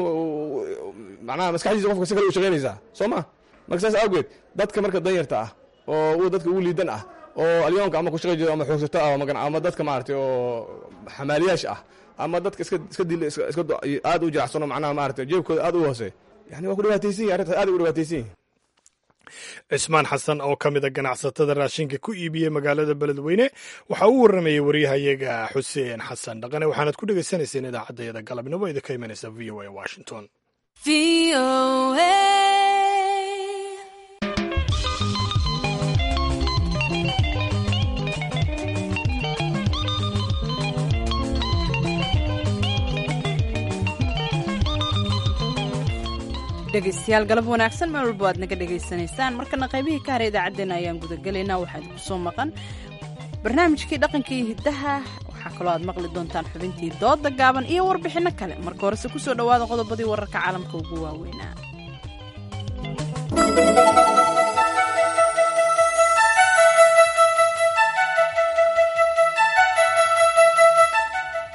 macnaha maskaxdiisa qofka si kale u shaqaynaysaa soo ma marka saas awgeed dadka marka danyarta ah oo dadka ugu liidan ah oo alyoonka ama ku shaqay jiro ama xoogsato ah ama dadka maaragtay oo xamaaliyaasha ah ama dadka iska iska dil iska aad u jiracsano macnaha maaragtay jeebkooda aad u hoose yani waa ku dhibaataysan yihin arrintaas aad ugu dhibaataysan yihin cismaan xasan oo ka mida ganacsatada raashinka ku iibiyey magaalada beledweyne waxaa uu warramayey waryahayaga xuseen xasan dhaqane waxaanad ku dhegaysanayseen idaacaddayada galabnimo idinka imanaysa v o a washington dhegeystayaal galab wanaagsan meel walba aad naga dhegaysanaysaan markana qaybihii ka hara idaacaddeenna ayaan gudagelaynaa waxaa idinku soo maqan barnaamijkii dhaqanka iyo hiddaha waxaa kaloo aad maqli doontaan xubintii dooda gaaban iyo warbixinno kale marka horese ku soo dhowaada qodobadii wararka caalamka ugu waaweynaa wararka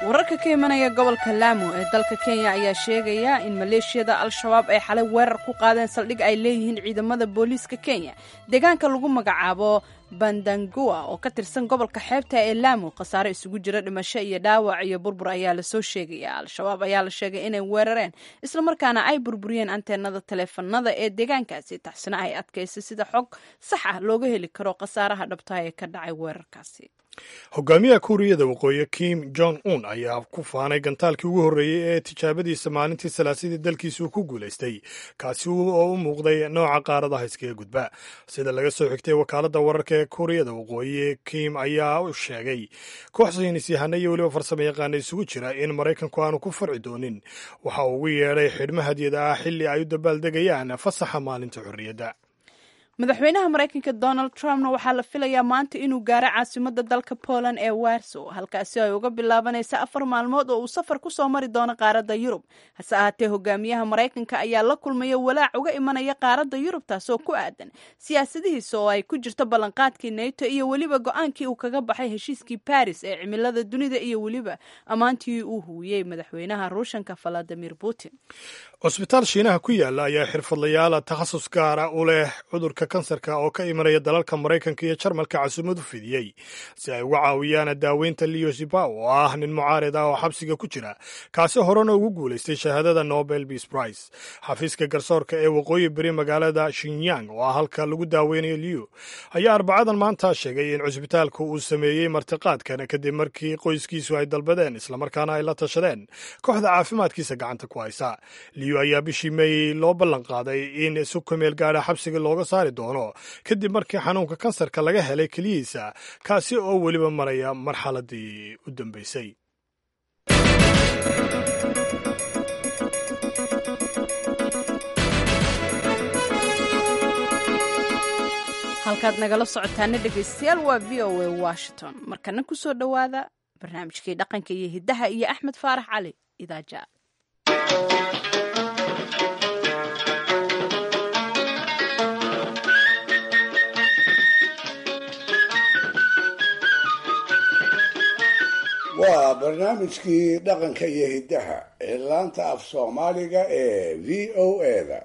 ka imanaya gobolka laamo ee dalka kenya ayaa sheegaya in maleeshiyada al-shabaab ay xalay weerar ku qaadeen saldhig ay leeyihiin ciidamada booliiska kenya deegaanka lagu magacaabo bandangua oo ka tirsan gobolka xeebta ee laamo. khasaare isugu jira dhimasho iyo dhaawac iyo burbur ayaa lasoo sheegaya. al-shabaab ayaa la sheegay inay weerareen islamarkaana ay burburiyeen anteenada taleefanada ee deegaankaasi, taxsina ay adkaysay sida xog sax ah looga heli karo khasaaraha dhabta ee ka dhacay weerarkaasi. hogaamiyaha kuuriyada waqooyi kim jong un ayaa ku faanay gantaalkii ugu horreeyey ee tijaabadiisa maalintii salaasadii dalkiisa uu ku guulaystay, kaasi oo u muuqday nooca qaaradaha iskaga gudba. sida laga soo xigtay wakaaladda wararka ee kuuriyada waqooyi, kim ayaa u sheegay koox saynis yahano iyo weliba farsamo yaqaana isugu jira in maraykanku aanu ku farci doonin. waxa uu ugu yeedhay xidhmo hadyada ah xilli ay u dabaaldegayaan fasaxa maalinta xorriyadda. madaxweynaha maraykanka donald trumpna waxaa la filayaa maanta inuu gaaro caasimada dalka poland ee warsow, halkaasi ay uga bilaabanaysa afar maalmood oo uu safar ku soo mari doono qaaradda yurub. hase ahaatee hogaamiyaha maraykanka ayaa la kulmaya walaac uga imanaya qaaradda yurub, taasoo ku aadan siyaasadihiisa oo ay ku jirto ballanqaadkii nato iyo weliba go-aankii uu kaga baxay heshiiskii baris ee cimilada dunida iyo weliba ammaantii uu huwiyey madaxweynaha ruushanka valadimir putin. cusbitaal shiinaha ku yaala ayaa xirfadlayaal takhasus gaara u leh cudurka kansarka oo ka imanaya dalalka maraykanka iyo jarmalka casuumad u fidiyey si ay uga caawiyaan daaweynta leo zibaw oo ah nin mucaarid ah oo xabsiga ku jira, kaasi horena ugu guulaystay shahaadada nobel peace prize. xafiiska garsoorka ee waqooyi beri magaalada shinyang oo ah halka lagu daaweynayo leo ayaa arbacadan maanta sheegay in cusbitaalku uu sameeyey martiqaadkan kadib markii qoyskiisu ay dalbadeen islamarkaana ay la tashadeen kooxda caafimaadkiisa gacanta ku haysa. leo ayaa bishii meey loo ballan qaaday in si ku meel gaadha xabsiga looga saari doono kadib markii xanuunka kansarka laga helay keliyihiisa, kaasi oo weliba maraya marxaladii u dambeysay. halkaad nagala socotaana dhegaystayaal waa v o a washington. markana ku soo dhowaada barnaamijkii dhaqanka iyo hiddaha iyo axmed faarax cali idaaja. waa barnaamijkii dhaqanka iyo hiddaha ee laanta af soomaaliga ee v o a-da.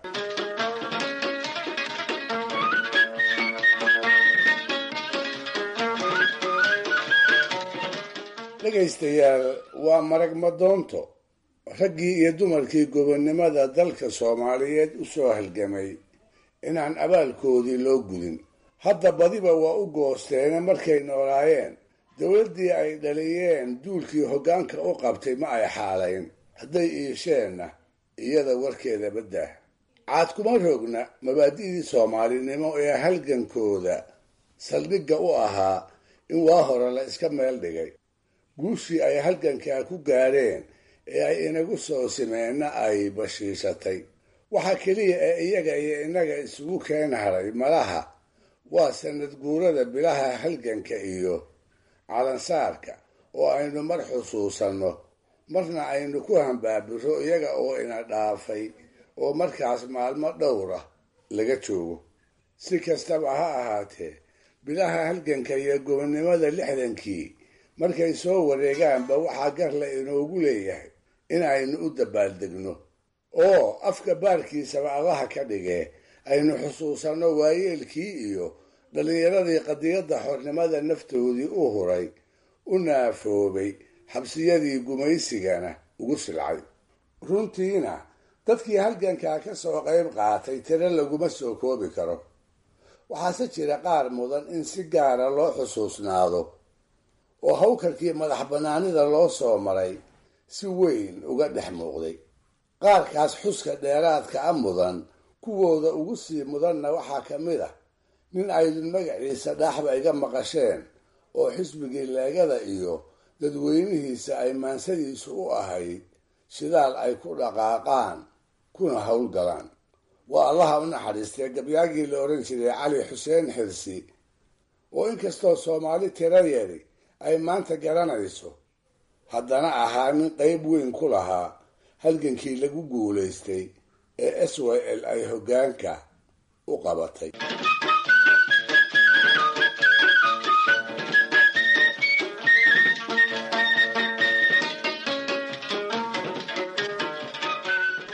dhegaystayaal, waa marag madoonto raggii iyo dumarkii gobonnimada dalka soomaaliyeed u soo halgamay inaan abaalkoodii loo gudin. hadda badiba waa u goosteene markay noolaayeen dowladdii ay dhaliyeen duulkii hoggaanka u qabtay ma ay xaalayn. hadday iisheenna iyada warkeeda baddah. caad kuma roogna mabaadi'dii soomaalinimo ee halgankooda saldhigga u ahaa in waa hore la iska meel dhigay. guushii ay halgankaa ku gaadheen ee ay inagu soo simeenna ay bashiishatay. waxa keliya ee iyaga iyo innaga isugu keen haray malaha waa sanad guurada bilaha halganka iyo calansaarka oo aynu mar xusuusanno, marna aynu ku hambaabiro iyaga oo ina dhaafay oo markaas maalmo dhowra laga joogo. si kastaba ha ahaatee, bilaha halganka iyo gobonnimada lixdankii markay soo wareegaanba waxaa garla inoogu leeyahay in aynu u dabaaldegno oo afka baarkiisaba allaha ka dhigee aynu xusuusanno waayeelkii iyo dhallinyaradii qadiyadda xornimada naftoodii u huray, u naafoobay, xabsiyadii gumaysigana ugu silcay. runtiina dadkii halgankaa ka soo qayb qaatay tiro laguma soo koobi karo. waxaase jira qaar mudan in si gaara loo xusuusnaado oo hawkarkii madax bannaanida loo soo maray si weyn uga dhex muuqday. qaarkaas xuska dheeraadka a mudan kuwooda ugu sii mudanna waxaa ka mid ah nin aydun magaciisa dhaaxba iga maqasheen oo xisbigii leegada iyo dadweynihiisa ay maansadiisu u ahayd shidaal ay ku dhaqaaqaan kuna howlgalaan. waa allaha u naxariistay gabyaagii la odhan jiray cali xuseen xirsi, oo inkastoo soomaali tiradeedi ay maanta garanayso, haddana ahaa nin qayb weyn ku lahaa halgankii lagu guulaystay ee s y l ay hoggaanka u qabatay.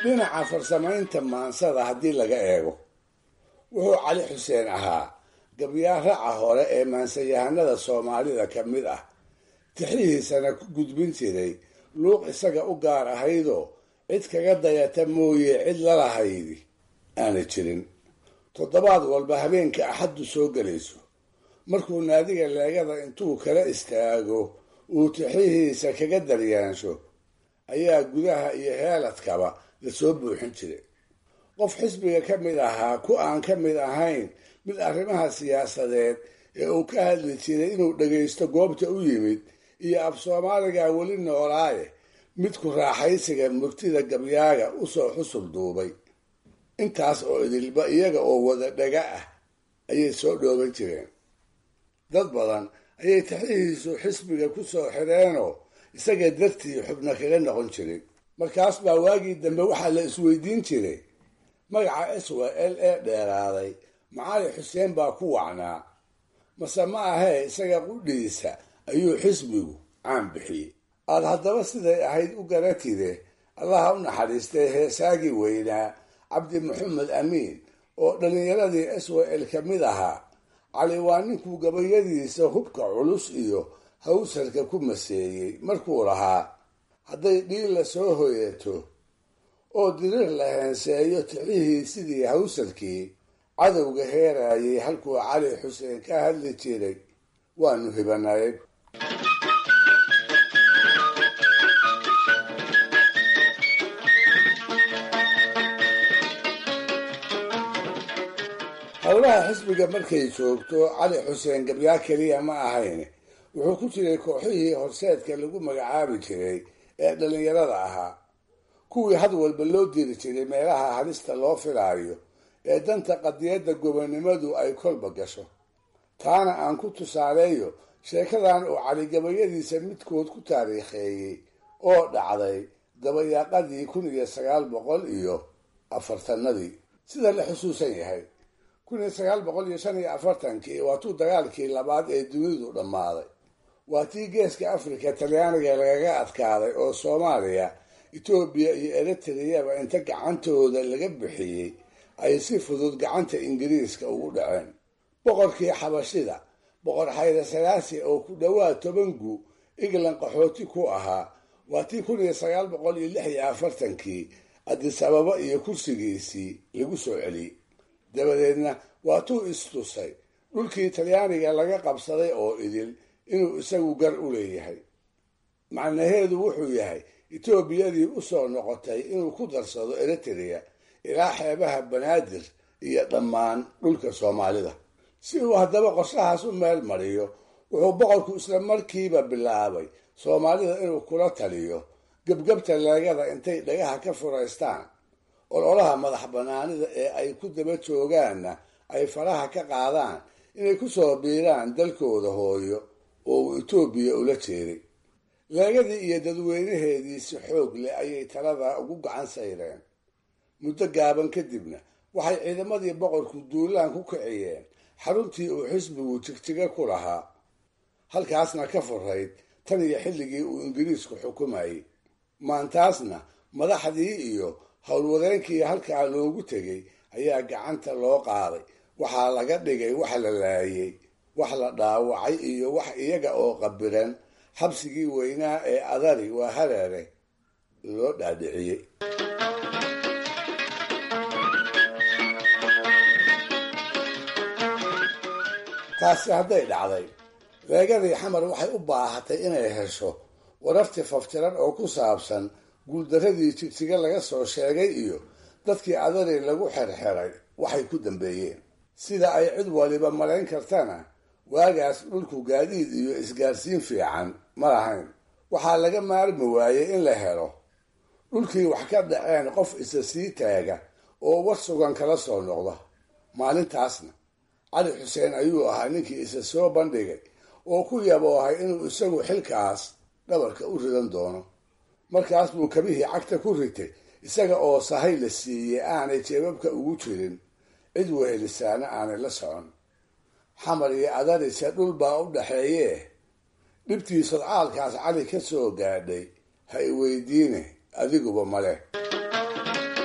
dhinaca farsamaynta maansada haddii laga eego wuxuu cali xuseen ahaa gabyaa raca hore ee maansayahanada soomaalida ka mid ah tixihiisana ku gudbin jiray luuq isaga u gaar ahaydoo cid kaga dayata mooye cid lalahaydi aana jirin toddobaad walba habeenka axaddu soo gelayso markuu naadiga leegada intuu kala istaago uu tixihiisa kaga daryaansho ayaa gudaha iyo heeladkaba la soo buuxin jiray qof xisbiga ka mid ahaa ku aan ka mid ahayn mid arrimaha siyaasadeed ee uu ka hadli jiray inuu dhagaysto goobta u yimid iyo af soomaaliga weli noolaaye midku raaxaysiga murtida gabyaaga usoo xusul duubay intaas oo idilba iyaga oo wada dhaga ah ayay soo dhooban jireen dad badan ayay tixihiisu xisbiga ku soo xidheenoo isaga dartii xubno kaga noqon jiray markaas baa waagii dambe waxaa la isweydiin jiray magaca iswa l ee dheeraaday macali xuseen baa ku wacnaa mase ma ahee isaga qudhiisa ayuu xisbigu caan bixiyey aad haddaba siday ahayd u garatide allaha u naxariistay heesaagii weynaa cabdi maxamed amiin oo dhallinyaradii iswa-el ka mid ahaa cali waa ninkuu gabayadiisa hubka culus iyo hawsarka ku maseeyey markuu lahaa hadday dhiilla soo hoyato oo dirir la heenseeyo tixihii sidii hawsarkii cadowga heeraayay halkuu cali xuseen ka hadli jiray waanu hibanayb howlaha xisbiga markay joogto cali xuseen gabyaa keliya ma ahayn wuxuu ku jiray kooxihii horseedka lagu magacaabi jiray ee dhallinyarada ahaa kuwii had walba loo diri jiray meelaha halista loo filaayo ee danta qadiyadda gobonnimadu ay kolba gasho taana aan ku tusaaleeyo sheekadan oo cali gabayadiisa midkood ku taariikheeyey oo dhacday dabayaaqadii kun iyo sagaal boqol iyo afartanadii sida la xusuusan yahay kun iyo sagaal boqol iyo shan iyo afartankii waa tuu dagaalkii labaad ee dunidu dhammaaday waa tii geeska afrika talyaaniga lagaga adkaaday oo soomaaliya etoobiya iyo eritreyaba inta gacantooda laga bixiyey ay si fudud gacanta ingiriiska ugu dhaceen boqorkii xabashida boqor xayre salaasi oo ku dhowaad toban gu england qaxooti ku ahaa waa tii kun iyo sagaal boqol iyo lix iyo afartankii addis ababa iyo kursigiisii lagu soo celiyey dabadeedna waa tuu istusay dhulkii talyaaniga laga qabsaday oo idil inuu isagu gar u leeyahay macnaheedu wuxuu yahay etoobiyadii u soo noqotay inuu ku darsado eritrea ilaa xeebaha banaadir iyo dhammaan dhulka soomaalida si uu haddaba qorshahaas u meel mariyo wuxuu boqorku isla markiiba bilaabay soomaalida inuu kula taliyo gebgabta leegada intay dhagaha ka furaystaan ololaha madax banaanida ee ay ku daba joogaanna ay faraha ka qaadaan inay ku soo biiraan dalkooda hooyo oo uu etoobiya ula jeeday leegadii iyo dadweynaheedii si xoog leh ayay talada ugu gacan sayreen muddo gaaban kadibna waxay ciidamadii boqorku duulaan ku kiciyeen xaruntii uu xisbigu jigjiga ku lahaa halkaasna ka furayd tan iyo xilligii uu ingiriisku xukumayay maantaasna madaxdii iyo howlwadeenkii halkaa loogu tegay ayaa gacanta loo qaaday waxaa laga dhigay wax la laayay wax la dhaawacay iyo wax iyaga oo qabiran xabsigii weynaa ee adari waa hareere loo dhaadhiciyey taasi hadday dhacday leegadii xamar waxay u baahatay inay hesho wararti faftiran oo ku saabsan guuldaradii jigjiga laga soo sheegay iyo dadkii adari lagu xerxeray waxay ku dambeeyeen sida ay cid waliba malayn kartana waagaas dhulku gaadiid iyo isgaarsiin fiican ma lahayn waxaa laga maarmi waayey in la helo dhulkii wax ka dhaceen qof isa sii taaga oo war sugan kala soo noqda maalintaasna cali xuseen ayuu ahaa ninkii isa soo bandhigay oo ku yaboohay inuu isagu xilkaas dhabarka u ridan doono markaas buu kabihii cagta ku ritay isaga oo sahay la siiyey aanay jeebabka ugu jirin cid wehelisaana aanay la socon xamar iyo adarise dhul baa u dhaxeeyee dhibtii sodcaalkaas cali ka soo gaadhay ha i weydiine adiguba male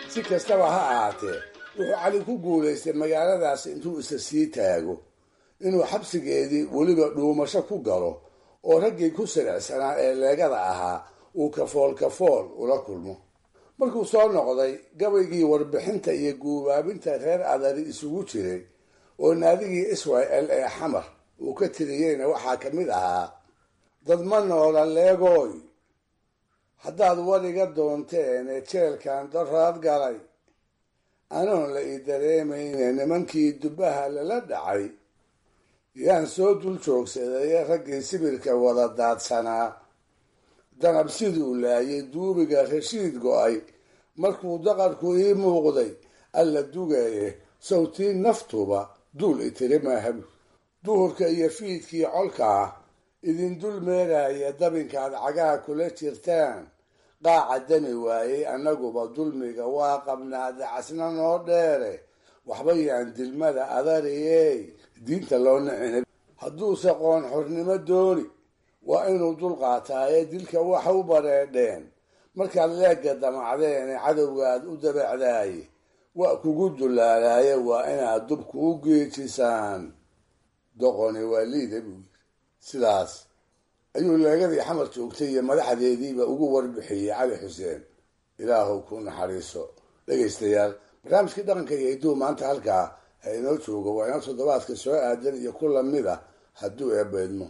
si kastaba ha ahaatee wuxuu cali ku guulaystay magaaladaas intuu isa sii taago inuu xabsigeedii weliba dhuumasho ku galo oo raggii ku siricsanaa ee leegada ahaa uu kafool kafool ula kulmo. markuu soo noqday gabaygii warbixinta iyo guubaabinta reer adari isugu jiray oo naadigii israel ee xamar uu ka tiriyeyna waxaa ka mid ahaa: dad ma noola leegooy haddaad wadiga doonteen ee jeelkan daraad galay anoon la ii dareemayne nimankii dubbaha lala dhacay yaan soo dul joogsaday raggii sibirka wada daadsanaa danab siduu laayay duubiga rashiid go-ay markuu daqarku ii muuqday alla dugaye sawtii naftuba duul itiri maahabu duhurka iyo fiidkii colka ah idin dul meeraya dabinkaad cagaha kula jirtaan qaaca dani waayey annaguba dulmiga waa qabnaa dacasna noo dheere waxba yaan dilmada adariyey diinta loo nicina hadduuse qoon xornimo dooni waa inuu dul qaataaye dilka waxa u bareedheen markaad leegga damacdeen cadowgaad u dabacdaaye waa kugu dulaalaaye waa inaad dubku u geejisaan doqoni waa liida buu yiri. sidaas ayuu leegadii xamar joogtay iyo madaxdeediiba ugu warbixiyey cali xuseen. ilaahow ku naxariiso. dhegaystayaal, barnaamijkii dhaqanka iyo hidduu maanta halkaa ha inoo joogo. waa inoo toddobaadka soo aadan iyo ku lamid ah hadduu eebbeedmo.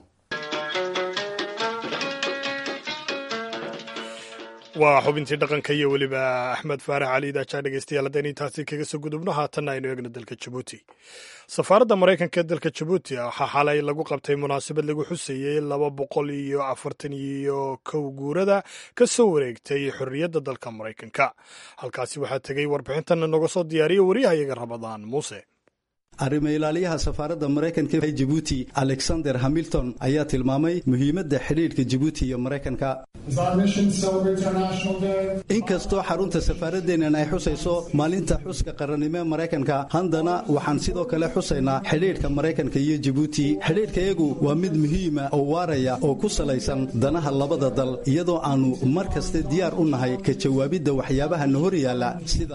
waa xubintii dhaqanka iyo weliba axmed faarax cali daajaa. dhegeystayaal haddaynu intaasi kaga soo gudubno haatanna aynu eegno dalka jabuuti. safaaradda maraykanka ee dalka jabuuti waxaa xalay lagu qabtay munaasabad lagu xuseeyey laba boqol iyo afartan iyo kow guurada ka soo wareegtay xorriyadda dalka maraykanka. halkaasi waxaa tegey warbixintan noga soo diyaariyey wariyahayaga Ramadaan Muuse. arrimo ilaaliyaha safaaradda maraykanka ee jabuuti alexander hamilton ayaa tilmaamay muhiimadda xidhiidhka jabuuti iyo maraykanka. inkastoo xarunta safaaradeennan ay xusayso maalinta xuska qarannimo ee maraykanka, haddana waxaan sidoo kale xusaynaa xidhiidhka maraykanka iyo jabuuti. xidhiidhkayagu waa mid muhiima oo waaraya oo ku salaysan danaha labada dal, iyadoo aannu mar kasta diyaar u nahay ka jawaabidda waxyaabaha na hor yaalla sida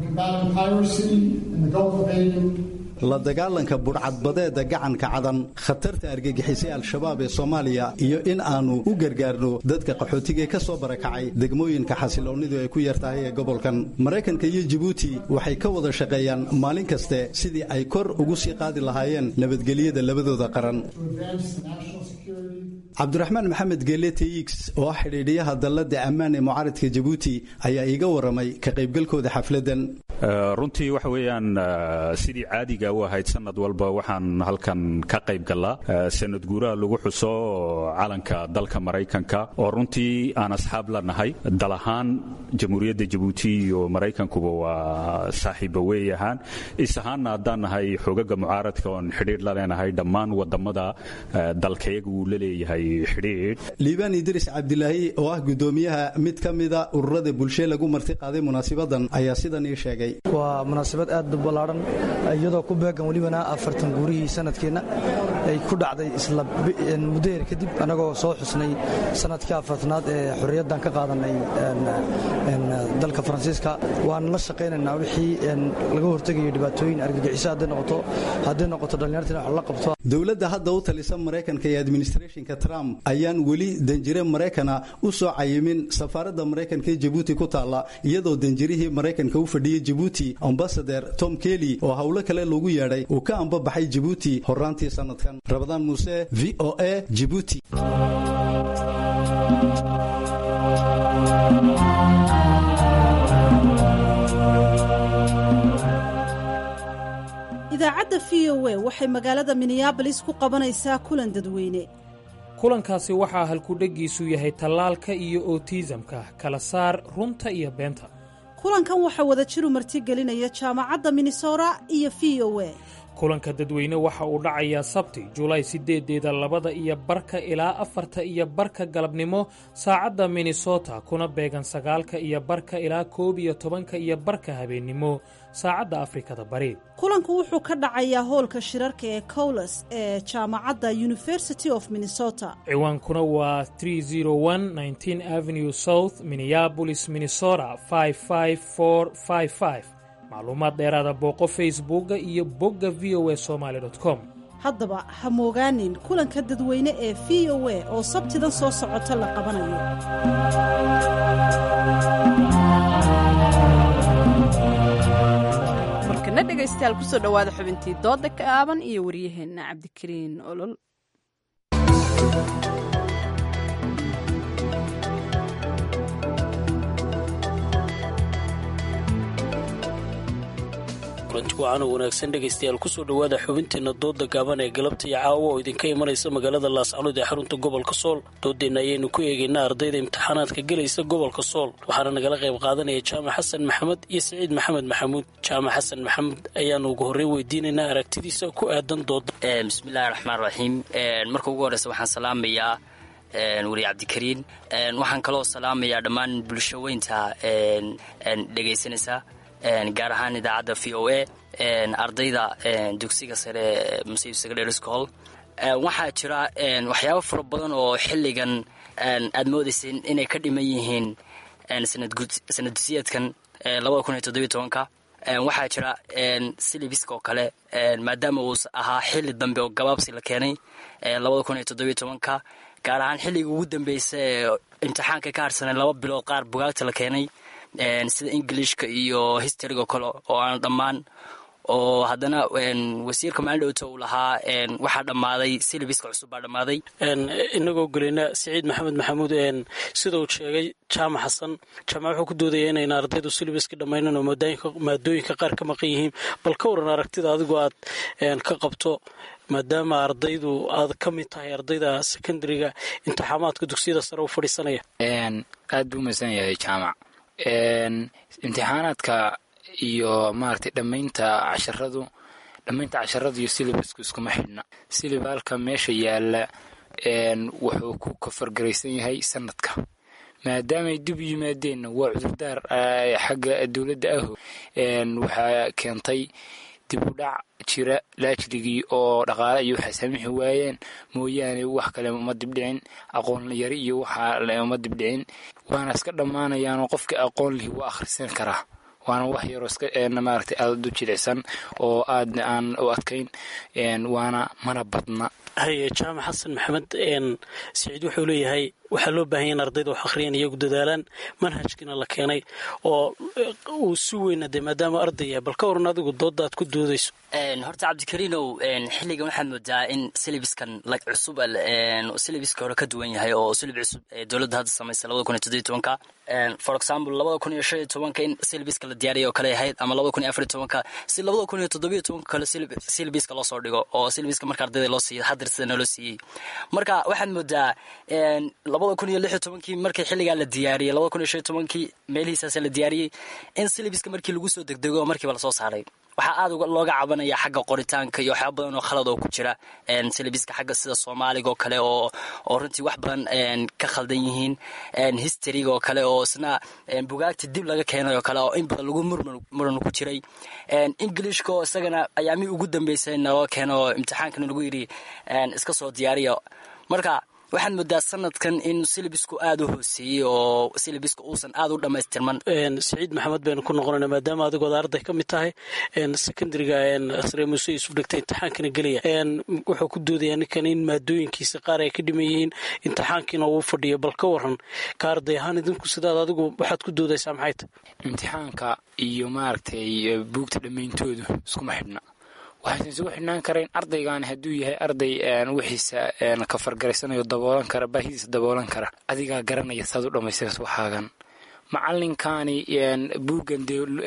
la dagaalanka budhcadbadeeda gacanka cadan, khatarta argagixisay al-shabaab ee Soomaaliya, iyo in aanu u gargaarno dadka qaxootiga ka soo barakacay degmooyinka xasiloonidu ay ku yartahay ee gobolkan. Maraykanka iyo Djibouti waxay ka wada shaqeeyaan maalin kaste sidii ay kor ugu sii qaadi lahaayeen nabadgelyada labadooda qaran. cabdiraxmaan maxamed geele tx oo ah xidhiidhiyaha dalladda ammaan ee mucaaradka Djibouti ayaa iiga waramay ka qaybgalkooda xafladan. runtii waxa weeyaan sidii caadiga u ahayd sanad walba waxaan halkan ka qayb galaa sanad guuraha lagu xuso calanka dalka Maraykanka oo runtii aan asxaab la nahay. dal ahaan jamhuuriyadda Djibouti iyo Maraykankuba waa saaxiibo weeyaan. isahaana haddaan nahay xogaga mucaaradka oon xidhiidh la leenahay dhammaan wadamada dalkayaga uu la leeyahay xidhiidh. liibaan idris cabdilaahi oo ah gudoomiyaha mid ka mida ururada bulshada lagu marti qaaday munaasabadan ayaa sidan ii sheegay. waa munaasabad aad u ballaaran iyadoo ku beegan welibana afartan guurihii sanadkeenna ay ku dhacday isla muddo yar kadib annagoo soo xusnay sanadkii afartanaad ee xorriyaddan ka qaadanay dalka Faransiiska. waan la shaqaynaynaa wixii laga hortegayo dhibaatooyin argagixiso hadday noqoto hadday noqoto dhallinyartina wax la qabto. dowladda hadda u talisa Maraykanka iyo administrationka Trump ayaan weli danjire Maraykana u soo cayimin safaaradda Maraykanka ee Djibouti ku taala, iyadoo danjirihii Maraykanka u fadhiyay Djibouti ambassador Tom Kelly oo hawlo kale loogu yeedhay uu ka amba baxay Djibouti horaantii sanadkan. Ramadaan Muuse, V O A, Djibouti. idaacadda V O A waxay magaalada Minneapolis ku qabanaysaa kulan dadweyne. kulankaasi waxaa halkudhegiisu yahay tallaalka iyo otisamka, kala saar runta iyo beenta. kulankan waxaa wada jiru martigelinaya jaamacadda Minnesota iyo V O A. kulanka dadweyne waxa uu dhacayaa sabti julaay sideedeeda labada iyo barka ilaa afarta iyo barka galabnimo saacadda minnesota kuna beegan sagaalka iyo barka ilaa koob iyo tobanka iyo barka habeennimo saacadda afrikada bari. kulanku wuxuu ka dhacayaa hoolka shirarka ee Cowles ee jaamacadda University of Minnesota. ciwaankuna waa three oh one nineteen Avenue South, Minneapolis, Minnesota five five four five five. macluumaad dheeraada booqo facebooka iyo bogga v o a somaly dot com. haddaba ha moogaanin kulanka dadweyne ee v o a oo sabtidan soo socota la qabanayo. markana dhegaystayaal kusoo dhowaada xubintii dooda kaaban iyo waryaheenna cabdikariin olol. wacan wanaagsan dhegaystayaal kusoo dhowaada xubinteena dooda gaaban ee galabta iyo caawa oo idinka imanaysa magaalada laascanood ee xarunta gobolka sool. doodeenna ayaynu ku eegaynaa ardayda imtixaanaadka gelaysa gobolka sool, waxaana nagala qayb qaadanaya jaamac xasan maxamed iyo siciid maxamed maxamuud. jaamac xasan maxamed ayaanu ugu horreyn weydiinaynaa aragtidiisa ku aadan dooda. bismillahi raxmaan raxiim. marka ugu horreysa waxaan salaamayaa wariye cabdikariin, waxaan kaloo salaamayaa dhammaan bulsho weynta dhegaysanaysa gaar ahaan idaacadda v o a, ardayda dugsiga sare Masiib Secondary School. waxaa jira waxyaabo fara badan oo xilligan aad moodayseen inay ka dhiman yihiin sanad dusiyeedkan labada kun iyo toddobiyo tobanka. waxaa jira silibiska oo kale, maadaama uu ahaa xilli dambe oo gabaabsi la keenay labada kun iyo toddobiyo tobanka, gaar ahaan xilliga ugu dambeysa ee imtixaanka ka harsanay laba bilood qaar bugaagta la keenay sida ingilishka iyo historyga oo kale oo aan dhammaan, oo haddana wasiirka maalindhowta uu lahaa waxaa dhammaaday silibiska cusub baa dhammaaday. inagoo geleyna siciid maxamed maxamuud, sida uu sheegay jaamac xasan, jaamac wuxuu ku doodaya inayna ardaydu silibiska dhammaynan oo maadooyinka qaar ka maqan yihiin. bal ka waran aragtida adigu aad ka qabto maadaama ardaydu aad ka mid tahay ardayda secondariga imtixaamaadka dugsiyada sare u fadhiisanaya. aad buu umaysan yahay jaamac. imtixaanaadka iyo maaragtay dhammaynta casharadu dhammaynta casharadu iyo silibasku iskuma xidhna. silibaalka meesha yaalla wuxuu ku kafargaraysan yahay sanadka, maadaamay dib u yimaadeenna waa cudurdaar xagga dowladda ah. waxaa keentay dib u dhac jira laajligii oo dhaqaale iyo waxay saamixi waayeen mooyaane wax kale uma dibdhicin. aqoon yari iyo waxa uma dibdhicin, waana iska dhammaanayaanoo qofka aqoon lihi waa akhrisan karaa. waana wax yaroo iska maaragtay aad u jilicsan oo aad aan u adkayn, waana mana badna. haye jaamac xasan maxamed, siciid wuxuu leeyahay waxaa loo baahanya in ardayda wax akhriyaan iyagu dadaalaan, manhajkiina la keenay oo uu si weyna dee maadaama ardaya. bal ka waran adigu dooda aad ku doodayso. horta cabdikariinow, xilligan waxaad moodaa in silibiskan cusub silibiska hore ka duwan yahay oo silib cusub ee dowladda hadda samaysay labada kun iyo toddobiyo tobanka. for example labada kun iyo shan iyo tobanka in silibiska la diyaariyay oo kale ahayd, ama labada kun iyo afar iyo tobanka si labada kun iyo toddobiyo tobanka kale silibiska loo soo dhigo oo silibiska marka ardayda loo siiyo hadir sida naloo siiyey. marka waxaad moodaa labada kun iyo lix iyo tobankii markii xilligaa la diyaariyey, labada kun iyo shan iyo tobankii meelihiisaas la diyaariyey, in silibiska markii lagu soo degdego markiiba lasoo saaray. waxaa aad looga cabanaya xagga qoritaanka iyo waxyaaba badan oo khalad oo ku jira silibiska xagga sida soomaaliga oo kale oo oo runtii wax badan ka khaldan yihiin. historyga oo kale oo isna bugaagta dib laga keenay oo kale oo in badan lagu muran ku jiray. ingilishka oo isagana ayaamii ugu dambeysay naloo keeno oo imtixaankana lagu yidhi iska soo diyaariya. marka waxaad moodaa sanadkan in silibisku aad u hooseeyey oo silibisku uusan aad u dhammaystirman. siciid maxamed baynu ku noqonayna maadaama adigooda arday ka mid tahay secondariga sare muse isu dhigtay imtixaankana gelaya. wuxuu ku doodayaa ninkan in maadooyinkiisa qaar ay ka dhiman yihiin, imtixaankiina uu fadhiyo. bal ka waran ka arday ahaan idinku sidaad adigu waxaad ku doodaysaa maxay tahay? imtixaanka iyo maaragtay buugta dhammayntoodu iskuma xidhna. waxaysan isugu xidhnaan karayn ardaygan hadduu yahay arday wixiisa ka fargaraysanayo daboolan kara, baahidiisa daboolan kara, adigaa garanaya saad u dhammaystiraysa waxaagan. macalinkaani buuggan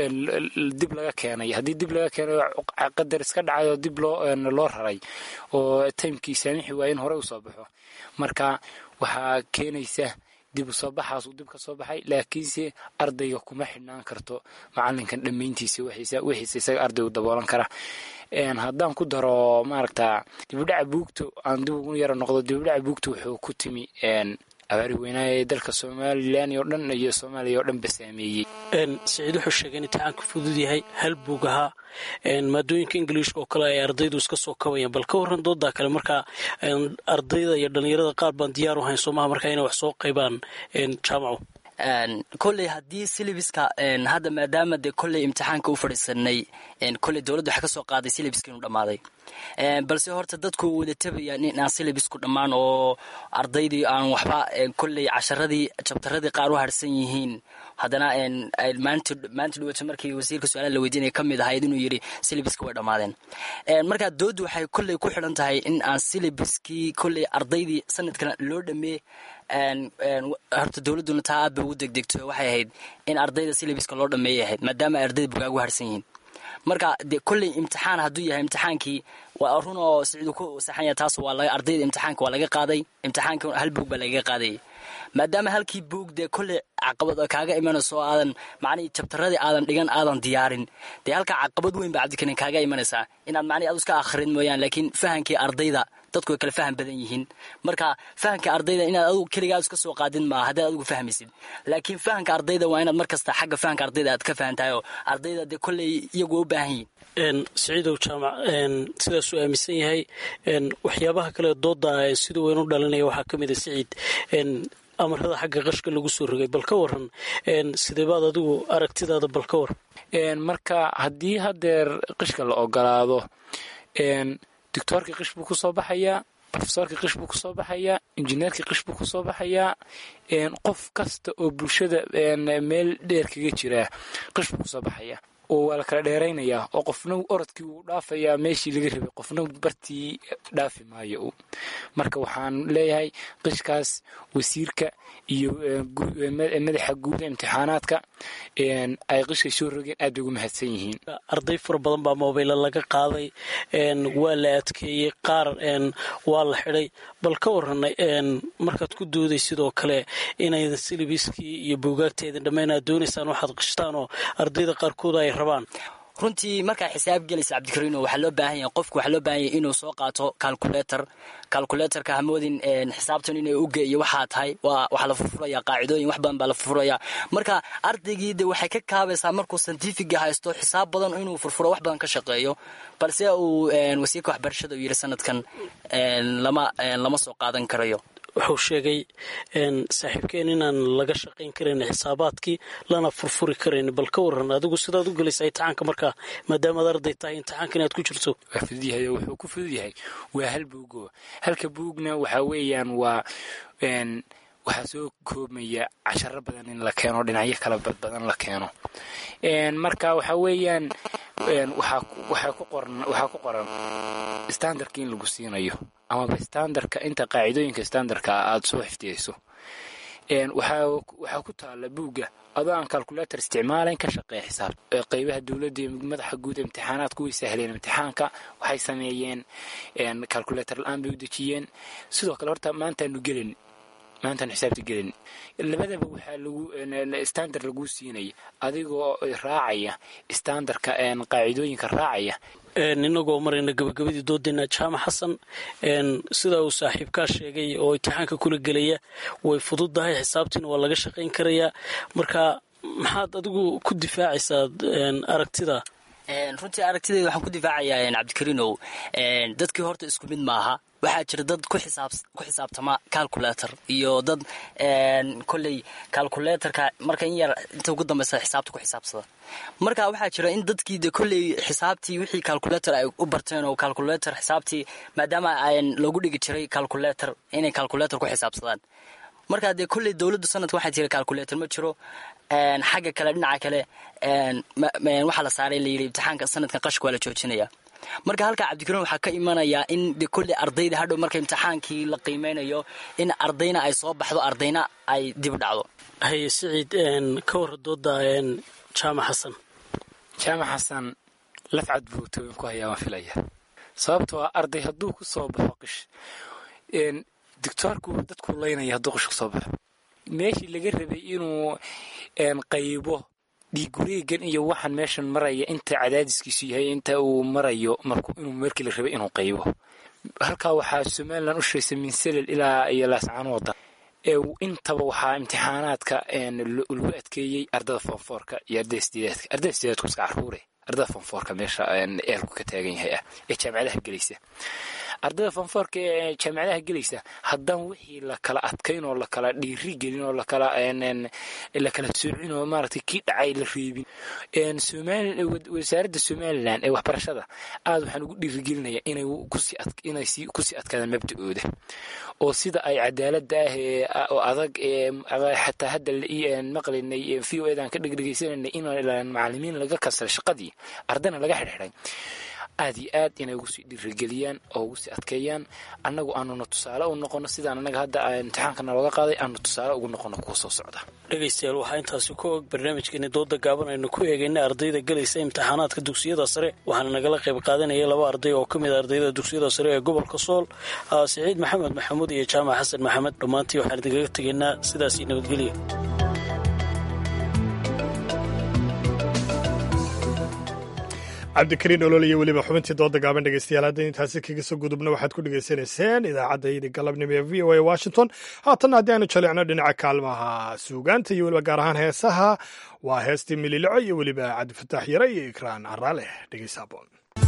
dib laga keenay, haddii dib laga keenayo qadar iska dhacay oo dib loo loo raray oo taymkii saamixi waaya in hore u soo baxo. marka waxaa keenaysa dib u soo baxaasuu dib ka soo baxay laakiinse ardayga kuma xidhnaan karto macalinkan dhammayntiisa wixiisa isaga ardaygu daboolan kara haddaan ku daro maaragta dibudhaca buugta aan dib ugu yara noqdo dibudhaca buugta wuxuu ku timi abaari weynaaye dalka somalilan oo dhan iyo soomaaliya oo dhan ba saameeyey siciid wuxuu sheegay in imtixaanka fudud yahay hal buug ahaa maadooyinka ingiliishka oo kale ay ardaydu iska soo kabayaan bal ka warran doodaa kale markaa ardayda iyo dhallinyarada qaar baan diyaar u hayn soomaha markaa inay wax soo qaybaan jaamacu kolley haddii silibiska hadda maadaama dee kolley imtixaanka u fadhiisanay kolley dowladda waxaa ka soo qaaday silibiska inuu dhammaaday balse horta dadku wada tabayaan in aan silibisku dhammaan oo ardaydii aan waxba kolley casharadii jabtaradii qaar u harsan yihiin haddana maanta dhawato markii wasiirka su-aalaha la weydiinaya ka mid ahayd inuu yidhi silibiska way dhammaadeen markaa dooddu waxay kolley ku xidhan tahay in aan silibiskii kolley ardaydii sanadkan loo dhameey horta dowladduna taa aad bay ugu degdegto waxay ahayd in ardayda silibiska loo dhameeyay ahayd maadaama ay ardayda bugaagu harsan yihiin marka dee kolley imtixaan hadduu yahay imtixaankii waa run oo siciidu ku saxan yahay taas waa laga ardayda imtixaanka waa laga qaaday imtixaanka hal buug baa lagaga qaadayay maadaama halkii buug dee kolley caqabad kaaga imanayso oo aadan macnihii jabtaradii aadan dhigan aadan diyaarin dee halkaa caqabad weyn baa cabdikarin kaaga imanaysaa inaad macnihi adu iska akhrin mooyaan laakiin fahankii ardayda dadku way kala faham badan yihiin marka fahanka ardayda inaad adigu keligaa iska soo qaadin maaha haddaad adigu fahmaysid laakiin fahanka ardayda waa inaad mar kasta xagga fahanka ardayda aad ka fahantahay oo ardayda dee kolley iyagu waa u baahan yihiin siciidow jaamac sidaasuu aaminsan yahay waxyaabaha kale dooda siduu weyn u dhalinaya waxaa ka mid a siciid amarada xagga qashka lagu soo rogay bal ka waran sideebaad adigu aragtidaada bal ka war marka haddii hadeer qishka la ogolaado doctoorkii qish buu kusoo baxayaa rofesorkii qish buu kusoo baxayaa injineerkii qish buu kusoo baxayaa qof kasta oo bulshada meel dheer kaga jiraa qish buu kusoo baxayaa oo waa la kala dheeraynayaa oo qofna orodkii wuu dhaafayaa meeshii laga rabay qofna bartii dhaafi maayo marka waxaan leeyahay qishkaas wasiirka iyo madaxa guud imtixaanaadka ay qishka soo rogeen aad bay ugu mahadsan yihiin arday fara badan baa mobayla laga qaaday waa la adkeeyey qaar waa la xidhay bal ka waranay markaad ku dooday sidoo kale inaydan silibiskii iyo buugaagteeda dhammayn aad doonaysaan waxaad qishtaan oo ardayda qaarkood ay rabaan runtii markaa xisaab gelaysa cabdikariino waxaa loo baahan yahay qofku waxaa loo baahan yahay inuu soo qaato calculator calculatorka hamoodin xisaabtan inay uge iyo waxaa tahay waa waxaa la furfuraya qaacidooyin wax badan baa la furfuraya marka ardaygii de waxay ka kaabaysaa markuu scientifiga haysto xisaab badan inuu furfuro wax badan ka shaqeeyo balse uu wasiirka waxbarashada uu yidhi sanadkan lama lama soo qaadan karayo wuxuu sheegay saaxiibkeen inaan laga shaqayn karayn xisaabaadkii lana furfuri karayn bal ka waran adigu sidaad u gelaysa imtixaanka markaa maadaamaad arday tahay imtixaanka inaad ku jirto waa fudud yahay wuxuu ku fudud yahay waa hal buugo halka buugna waxaa weeyaan waa waxaa soo koobmaya casharo badan in la keeno dhinacyo kala badbadan la keeno marka waxaa weeyaan waxaa ku qoran waxaa ku qoran standardka in lagu siinayo amaba standardka inta qaacidooyinka standardka aada soo xifdiyeyso waxaa ku taala buugga adoo aan calculator isticmaalayn ka shaqeeya xisaab qeybaha dowladda iyo madaxa guud imtixaanaadku way sahleen imtixaanka waxay sameeyeen calculator la-aan bay u dejiyeen sidoo kale horta maantaanu gelin maantaan xisaabta gelin labadaba waxaa lagu standard laguu siinaya adigoo raacaya standardka qaacidooyinka raacaya inagoo marayna gabagabadii doodeena jaamac xasan sidaa uu saaxiibkaa sheegay oo imtixaanka kula gelaya way fududdahay xisaabtiina waa laga shaqayn karayaa marka maxaad adigu ku difaacaysaa aragtida runtii aragtideeda waxaan ku difaacayaa cabdikariinow dadkii horta isku mid maaha waxaa jira dad ku xisaabtama calculator iyo dad kolley calculatorka marka in yar inta ugu dambaysa xisaabta ku xisaabsada marka waxaa jira in dadkii de kolley xisaabtii wixii calculator ay u barteen oo calculator xisaabtii maadaama loogu dhigi jiray calculator inay calculator ku xisaabsadaan markaa dee kolley dowladdu sanadka waxaa jira calculator ma jiro xagga kale dhinaca kale waxaa la saaray layidhi imtixaanka sanadkan qashka waa la joojinaya marka halkaa cabdikariin waxaa ka imanayaa in de kolley ardayda hadhow marka imtixaankii la qiimeynayo in ardayna ay soo baxdo ardayna ay dib dhacdo haye siciid ka warra dooda jaamac xasan jaamac xasan lafcad buu tooyin ku hayaa waan filaya sababtoo ah arday hadduu ku soo baxo qish doctoorku dadku laynaya hadduu qish ku soo baxo meeshii laga rabay inuu qaybo dhiigureegan iyo waxaan meeshan maraya inta cadaadiskiisu yahay inta uu marayo markuu inuu markii la rabay inuu qaybo halkaa waxaa somalilan u sheegtay min selel ilaa iyo laascaanood ee intaba waxaa imtixaanaadka lagu adkeeyey ardada foonfoorka iyo ardada sideedaadka ardada sideedaadku iska caruure ardada foonfoorka meesha eelku ka taagan yahay ah ee jaamacadaha gelaysa ardada foonfoorka ee jaamacadaha gelaysa haddaan wixii la kala adkayn oo la kala dhiiri gelin oo la kala la kala soocin oo maaragtay kii dhacay la reebin wasaaradda somalilan ee waxbarashada aad waxaan ugu dhiirigelinayaa inay kusii inay sii kusii adkaadaan mabda'ooda oo sida ay cadaaladda ah oo adag ee xataa hadda maqlinay v o edan ka dhegdhegaysananay in macallimiin laga kasray shaqadii ardana laga xidhxidhay aad iyo aad inay ugu sii dhiirigeliyaan oo ugu sii adkeeyaan annagu aanuna tusaale u noqono sidaan annaga hadda imtixaankana looga qaaday aanu tusaale ugu noqono kuwa soo socda dhegaystayaal waxaa intaasi ku og barnaamijkeeni dooda gaaban aynu ku eegaynay ardayda gelaysa imtixaanaadka dugsiyada sare waxaana nagala qayb qaadanayay laba arday oo ka mid a ardayda dugsiyada sare ee gobolka sool siciid maxamed maxamuud iyo jaamac xasan maxamed dhammaantii waxaan idinkaga tegaynaa sidaasii nabadgelya cabdikariin olol iyo weliba xubintii dooda gaaban dhegeystayaal hadda intaasi kaga soo gudubna waxaad ku dhegaysanayseen idaacadda galabnimo ee v o a washington haatanna haddii aynu jaleecno dhinaca kaalmaha suugaanta iyo weliba gaar ahaan heesaha waa heestii mililico iyo weliba cabdifataax yare iyo ikraan caraale dhegeysa aboon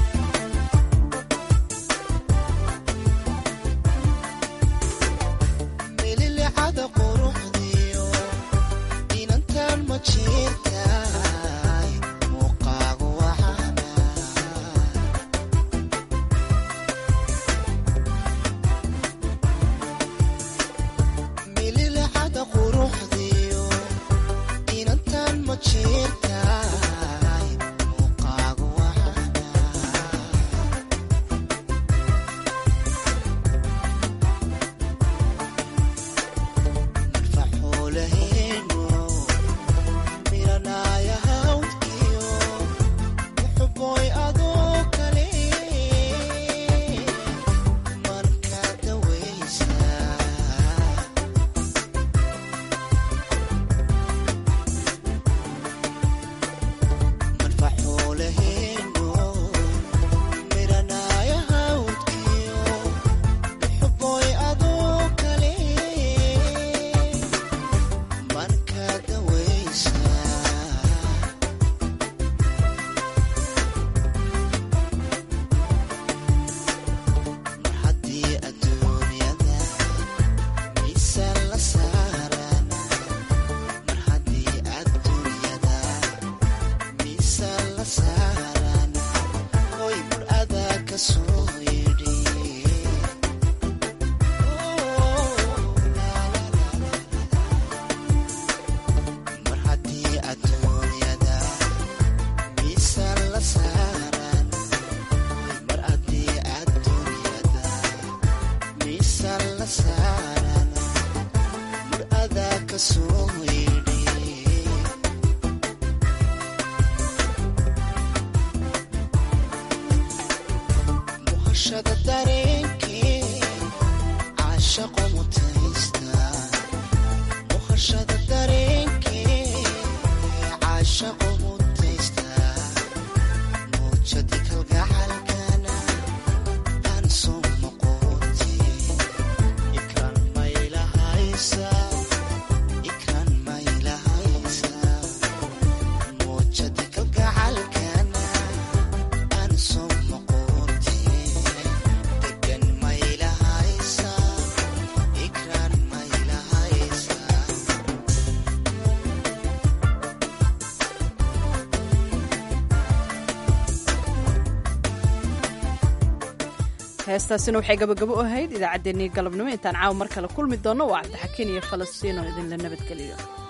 heestaasina waxay gabagabo u ahayd idaacaddeenii galabnimo intaan caawa mar kale kulmi doonno waa cabdixakiin iyo falastiino idinla nabadgeliyo